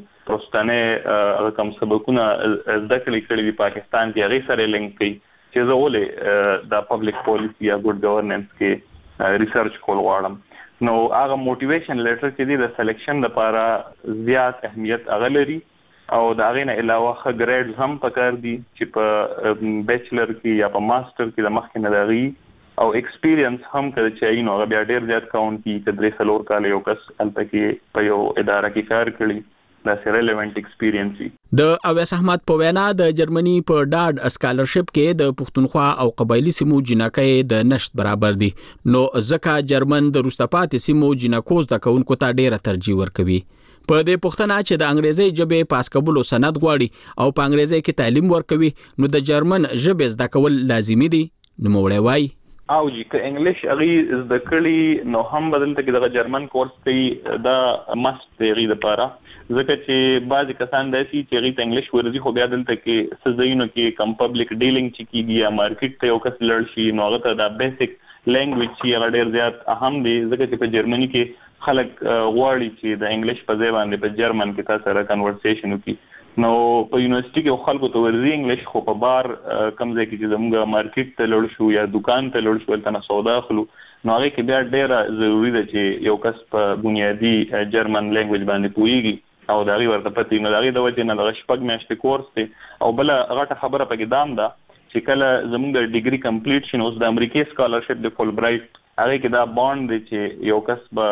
پروستانه کوم سبقونه زده کړی دی پاکستان کې هغه سره لینک کوي چې زه ولې د پبلک پالیسی یا ګډ ګورننس کې ریسرچ کول غواړم. نو هغه موټیویشن لیټر چې دی د سلیکشن لپاره زیات اهمیت اغلري او دا غي نه علاوه ښه ګریډز هم پکار دي چې په بیچلر کې یا په ماستر کې د مخکې نه دغي او ایکسپیرینس هم کړي چې نو هغه بیا ډیر زیات کاونټ کی کډري سلور کال یو کس البته کې په یو اداره کې کار کړی دا ریلیونټ ایکسپیرینس دی. د اویس احمد په وینا د جرمني په ډاډ اسکالرشپ کې د پښتونخوا او قبایلی سیمو جنکۍ د نشټ برابر دي نو ځکه جرمن د روسپاتې سیمو جنکوز د کونکو ته ډیره ترجیح ورکوي. په دې پښتنه چې د انګریزي ژبې پاس کولو سند غواړي او په انګریزي کې تعلیم ورکوي نو د جرمن ژبې زده کول لازمي دي. نو موړی وای او چې که انګلیش اغي زده کړي نو هم بدلته کې د جرمن کورس کوي دا مست دی لپاره ځکه چې بعضی کسان داسي چې غي انګلیش ورزي خو بیا دلته کې سزاینو کې کم پبلک ډیلینګ چې کیږي یا مارکیټ ته یو کس لړ شي نو هغه ته دا بیسیک لینګویج چې هغه ډیر زیات اهم دی ځکه چې په جرمني کې خلک غواړي چې د انګلیش په ځای باندې په جرمن کې تاسو سره کنورسیشن وکړي. نو په یونیورسيټي کې خلکو ته ورزي انګلیش خو په بار کم ځای کې چې زموږ مارکیټ ته لړ شو یا دکان ته لړ شو تنه سودا خلو نو هغه کې بیا ډیره ضروری ده چې یو کس په بنیادی جرمن لینګویج باندې پوهیږي او دا غي ورته پتی نو دا غي د وجه نه د شپږ میاشتې کورس دی او بل غټه خبره پکې دام ده چې کله زموږ ډیګري کمپلیټ شي نو د امریکای سکالرشپ د فول برایټ هغه کې دا بوند دی چې یو کس به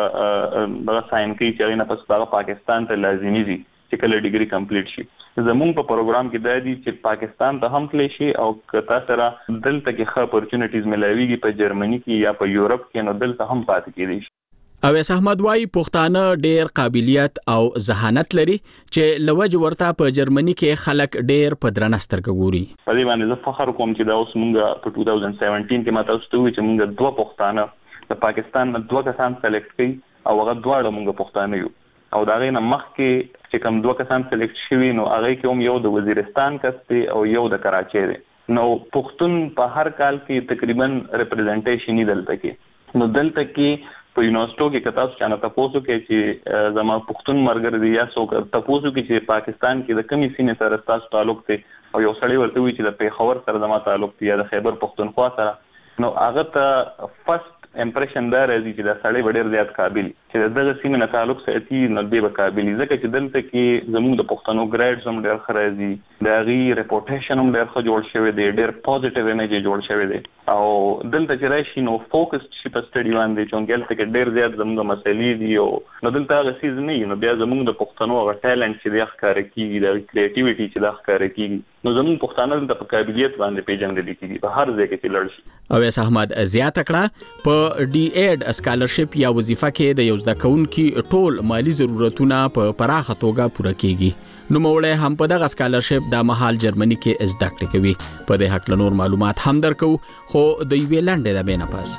د ساين کوي چې نه پس پاکستان ته لازمي دي چې کله ډیګري کمپلیټ شي. زموږ په پروګرام کې دا دي چې پاکستان ته هم تللی شي او کتا سره دلته کې ښه اپورچونټیز ملایويږي په جرمني کې یا په یورپ کې نو دلته هم پاتې کېدي شي. اویس احمد وايي پښتانه ډیر قابلیت او ذهانت لري چې لوج ورته په جرمني کې خلک ډیر په درنسترګ ګوري. په دې باندې زه فخر کوم چې دا اوس مونږ په 2017 کې ماته ستوي چې مونږ دوه پښتانه د پاکستان نه دوه کسان سلیکټ کړي او هغه دواړه مونږ پښتانه یو او دا غي نه مخکې چې کوم دوه کسان سلیکټ شوي نو هغه کې هم یو د وزیرستان کس دی او یو د کراچۍ دی. نو پښتون په هر کال کې تقریبا ریپرزنټیشن دی دلته کې نو دلته کې په یونیورسيټو کې کتاب چانه تاسو کې چې زما پښتون مرګر دی یا څوک تاسو کې چې پاکستان کې د کمی سینې سره تاسو تعلق دی او یو سړی ورته وی چې د پیښور سره زما تعلق دی یا د خیبر پښتونخوا سره نو هغه ته فرست امپریشن دا راځي چې دا سړی ډېر زیات قابل چې دغه سیمه نه تعلق ساتي نو دی به قابل ځکه چې دلته کې زموږ د پښتنو ګریډز هم ډېر خرازي دا غي ریپورټیشن هم ډېر ښه جوړ شوی دی ډېر پوزټیو انرژي جوړ شوی دی او دلته چې راشي نو فوکس شي په سټډي باندې چې دلته کې ډېر زیات زموږ مسلې دي او نو دلته هغه سیز نه نو بیا زموږ د پښتنو هغه ټالنت چې د ښکار کیږي د کریټیویټي چې د ښکار کیږي نو زموږ پښتانه د قابلیت باندې پیژندل کیږي په هر ځای کې چې لړ شي. اویس احمد زیات کړه په ډي ایډ اسکالرشپ یا وظیفه کې د یو ځکون کې ټول مالی ضرورتونه په پراخه توګه پوره کیږي. نو موړی هم په دغه اسکالرشپ د محل جرمني کې زده کړې کوي. په دې حق له نور معلومات هم درکو خو د یوې لنډې د بینه پاس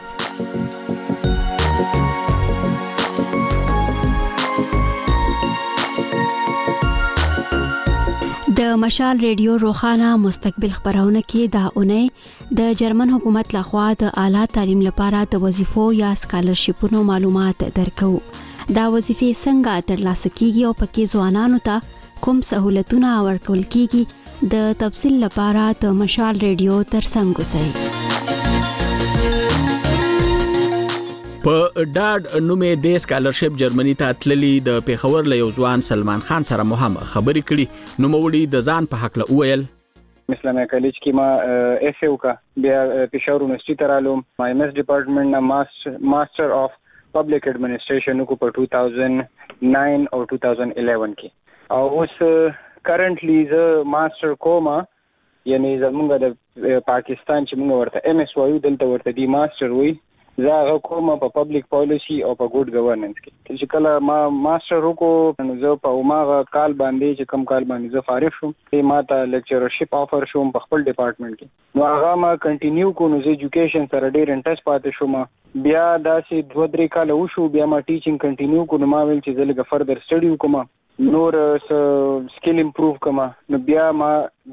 د مشال ریډیو روخانه مستقبل خبرونه کې دا اونۍ د جرمن حکومت لخوا د اعلی تعلیم لپاره د وظیفو یا سکالرشپونو معلومات درکو. دا وظیفې څنګه ترلاسه کیږي او پکې ځوانانو ته کوم سہولتونه ورکول کیږي د تفصیل لپاره د مشال ریډیو ترڅنګ اوسئ. په ډاډ نومې د سکالرشپ جرمني ته تللی د پیښور له یو ځوان سلمان خان سره مهم خبرې کړي. نو موړي د ځان په حق له ویل اسلامي کالج کې ما اف او کا بیا پیښور یونیورسيټي ته رالم ما ام اس ډپارټمنټ نه ماستر اف پبلک ایڈمنسټریشن کو په 2009 او 2011 کې او اوس کرنټلی زه ماستر کوم یعنی زمونږ د پاکستان چې موږ ورته ایم اس وایو دلته ورته دی ماستر وي زه هغه کوم په پبلک پالیسی او په ګډ ګورننس کې چې کله ما ماستر وکړو نو زه په ماغه کال باندې چې کم کال باندې زه فارغ شوم ما ته لیکچرشپ افر شوم په خپل ډپارټمنټ کې نو هغه ما کنټینیو کو نو زه ایجوکیشن سره ډیر انټرست پاتې شوم بیا داسې 2-3 کال وشو بیا ما ټیچینګ کنټینیو کو نو ما ویل چې زه لږ فردر سټډي وکم نور سکل امپروو کما نو بیا ما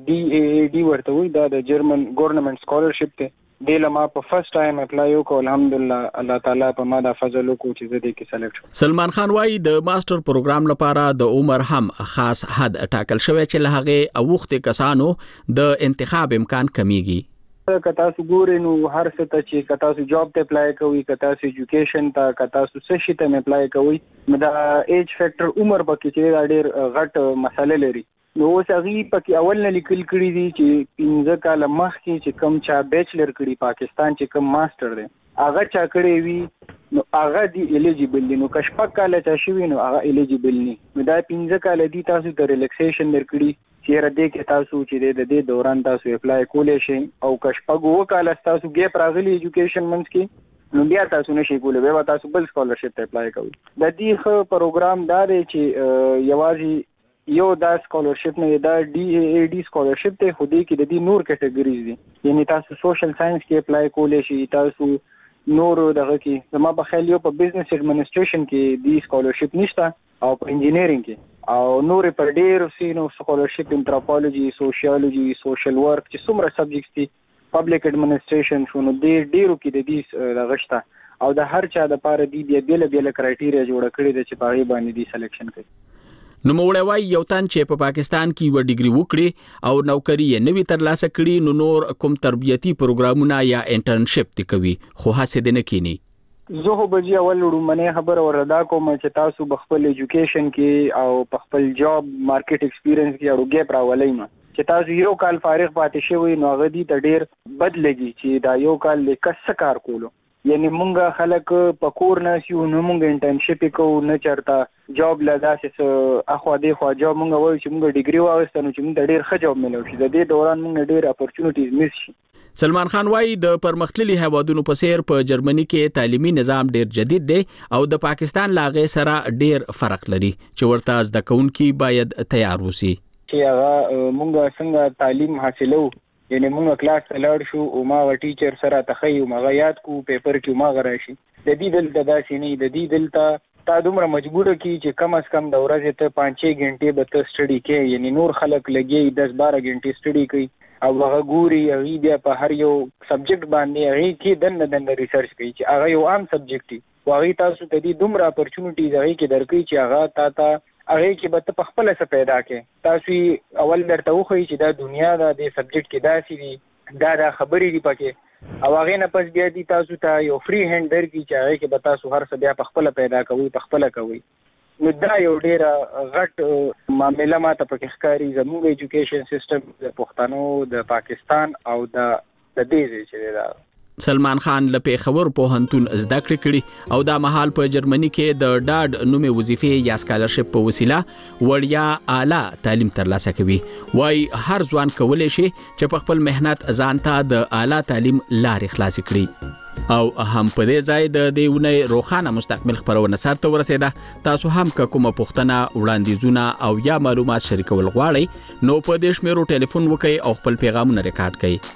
DAAD ورته وی دا د جرمن ګورنمنت سکالرشپ ته دله ما په فرست ټایم اپلای وکړ الحمدلله الله تعالی په ما د فضل وکړو چې زه دې کې سلیکټ شوم. سلمان خان وايي د ماستر پروګرام لپاره د عمر هم خاص حد ټاکل شوی چې له هغه اوخته کسانو د انتخاب امکان کمیږي. کتا سو ګورې نو هر څه ته چې کتا سو جاب ته اپلای کوي کتا سو ایجوکیشن ته کتا سو سشي ته اپلای کوي دا ایج فیکٹر عمر پکې چې ډېر غټ مسله لري نو اوس هغه پکې اول نه لیکل کړی دي چې 15 کال مخکې چې کم چا بیچلر کړي پاکستان چې کم ماستر دی هغه چا کړی وي نو هغه دی الیجیبل دي نو کشپک کال چا شوی نو هغه الیجیبل نه نو دا 15 کال دي تاسو ته ریلیکسیشن درکړي چې را دې کې تاسو چې د دې دوران تاسو اپلای کولای شئ او کشپک وکاله تاسو ګیپ راغلی ایجوکیشن منځ کې نو بیا تاسو نشئ کولای به تاسو بل سکالرشپ ته اپلای کوئ د دې خو پروګرام دا دی چې یوازې یو دا سکالرشپ نه دا DAAD سکالرشپ ته خو دې کې د دې نور کټګوریز دي یعنی تاسو سوشل ساينس کې اپلای کولای شئ تاسو نور دغه کې زما په خیال یو په بزنس ایڈمنسټریشن کې دی سکالرشپ نشته او په انجینیرینګ کې او نور پر ډیر سینو سکالرشپ انتروپولوژي سوشیولوژي سوشل ورک چې څومره سبجیکټس دي پبلک ایڈمنسټریشن شونو ډیرو کې د دې دغشته او د هر چا د پاره دی بیل کرایټیریا جوړ کړی د چې پاره باندې دی سلیکشن کوي. نو موړی وای یو تن چې په پاکستان کې و ډیګري وکړي او نوکری یې نوی ترلاسه کړي نو نور کوم تربیتی پروګرامونه یا انټرنشپ تی کوي خو هڅه دې نه کینی. زه خو بجی اول وړاندې خبر وردا کوم چې تاسو بخپل ایجوکیشن کې او بخپل جاب مارکیټ ایکسپیرینس کې اړو ګیپ راولای ما چې تاسو یو کال فارغ پاتې شوی نو غدي ته ډیر بد لګي چې دا یو کال لیکس کار کولو یعنی مونږه خلک پکور نه سیو نو مونږ انټرنشپ کوو نه چرته جاب لدا چې اخو دې خو جاب مونږ وایو چې مونږ ډیګري واغستنو چې مونږ ډیر ښه جاب ملو شي د دې دوران مونږ ډیر اپورچونټیز مس شي. سلمان خان وايي د پرمختللي هیوادونو په څیر په جرمني کې تعلیمي نظام ډیر جدید دی او د پاکستان لاغه سره ډیر فرق لري چې ورته زده کوونکي باید تیار وسی چې هغه مونږ څنګه تعلیم حاصلو یعنی مونږ کلاس ته لاړ شو او ما ټیچر سره تخیو ما یاد کو پیپر کې ما غراشي د دې دلته داسې نه د دې دلته تا دومره مجبور کی چې کم از کم د ورځې ته 5-6 غنټې به ته سټډي کې یعنی نور خلک لګي 10-12 غنټې سټډي کوي او هغه ګوري هغه بیا په هر یو سبجیکټ باندې هغه کې دنه ریسرچ کوي چې هغه یو عام سبجیکټ دی واغې تاسو ته دې دومره اپورچونټیز هغه کې درکې چې هغه تا هغه کې به په خپل څه پیدا کې تاسو اول درته وخی چې دا دنیا د سبجیکټ کې داسې دي دا خبرې دي پکې او هغه نه پس بیا دي تاسو ته یو فری هند درکې چې هغه کې به تاسو هر څه بیا په خپل پیدا کوي په خپل کوي نو دا یو ډیر غټ معاملې ماته پکې ښکاری زموږ ایجوکیشن سیستم د پښتنو د پاکستان او د دې چې دا سلمان خان له پیښور پوهنتون زده کړې او دا مهال په جرمني کې د ډاډ نومې وظیفې یا سکالرشپ په وسیله وړیا اعلی تعلیم ترلاسه کوي وای هر ځوان کولای شي چې په خپل مهنت ځان ته د اعلی تعلیم لارې خلاص کړي او هم په دې ځای د دیونه روخانه مستقبل خبرونه سره ورسېده تاسو هم کومه پوښتنه وړاندیزونه او یا معلومات شریکول غواړئ نو په دې شمیرو ټلیفون وکړئ او خپل پیغامونه ریکارډ کړئ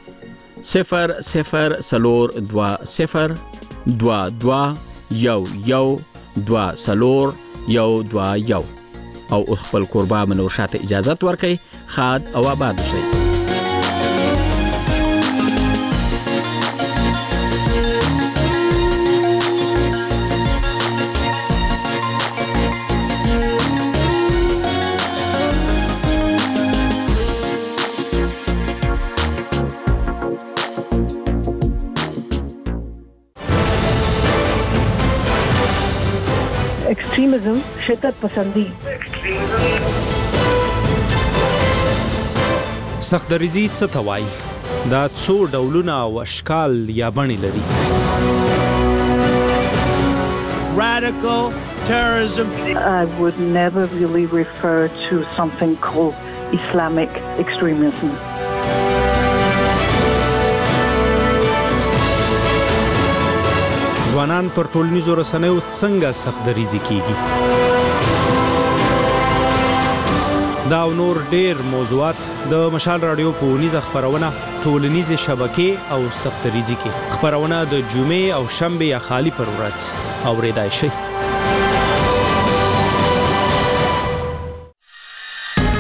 00222 او خپل قربا منور شاته اجازه ورکړئ خاد او آباد شئ. Extremism शिद्दत पसंदी سختدریزي څه ته وایي دا څو ډولونه او اشکال یا بڼې لري. Radical terrorism. I would never really refer to something called Islamic extremism. ځوانان پر ټولنیزو رسنیو څنګه سخت‌دریزي کیږي؟ دا او نور ډیر موضوعات د مشال رادیو په ونیزه خبرونه ټولنیزه شبکې او سخت‌دریزي کې خبرونه د جمعې او شنبه یا خالی پر ورځ اوریدای شي.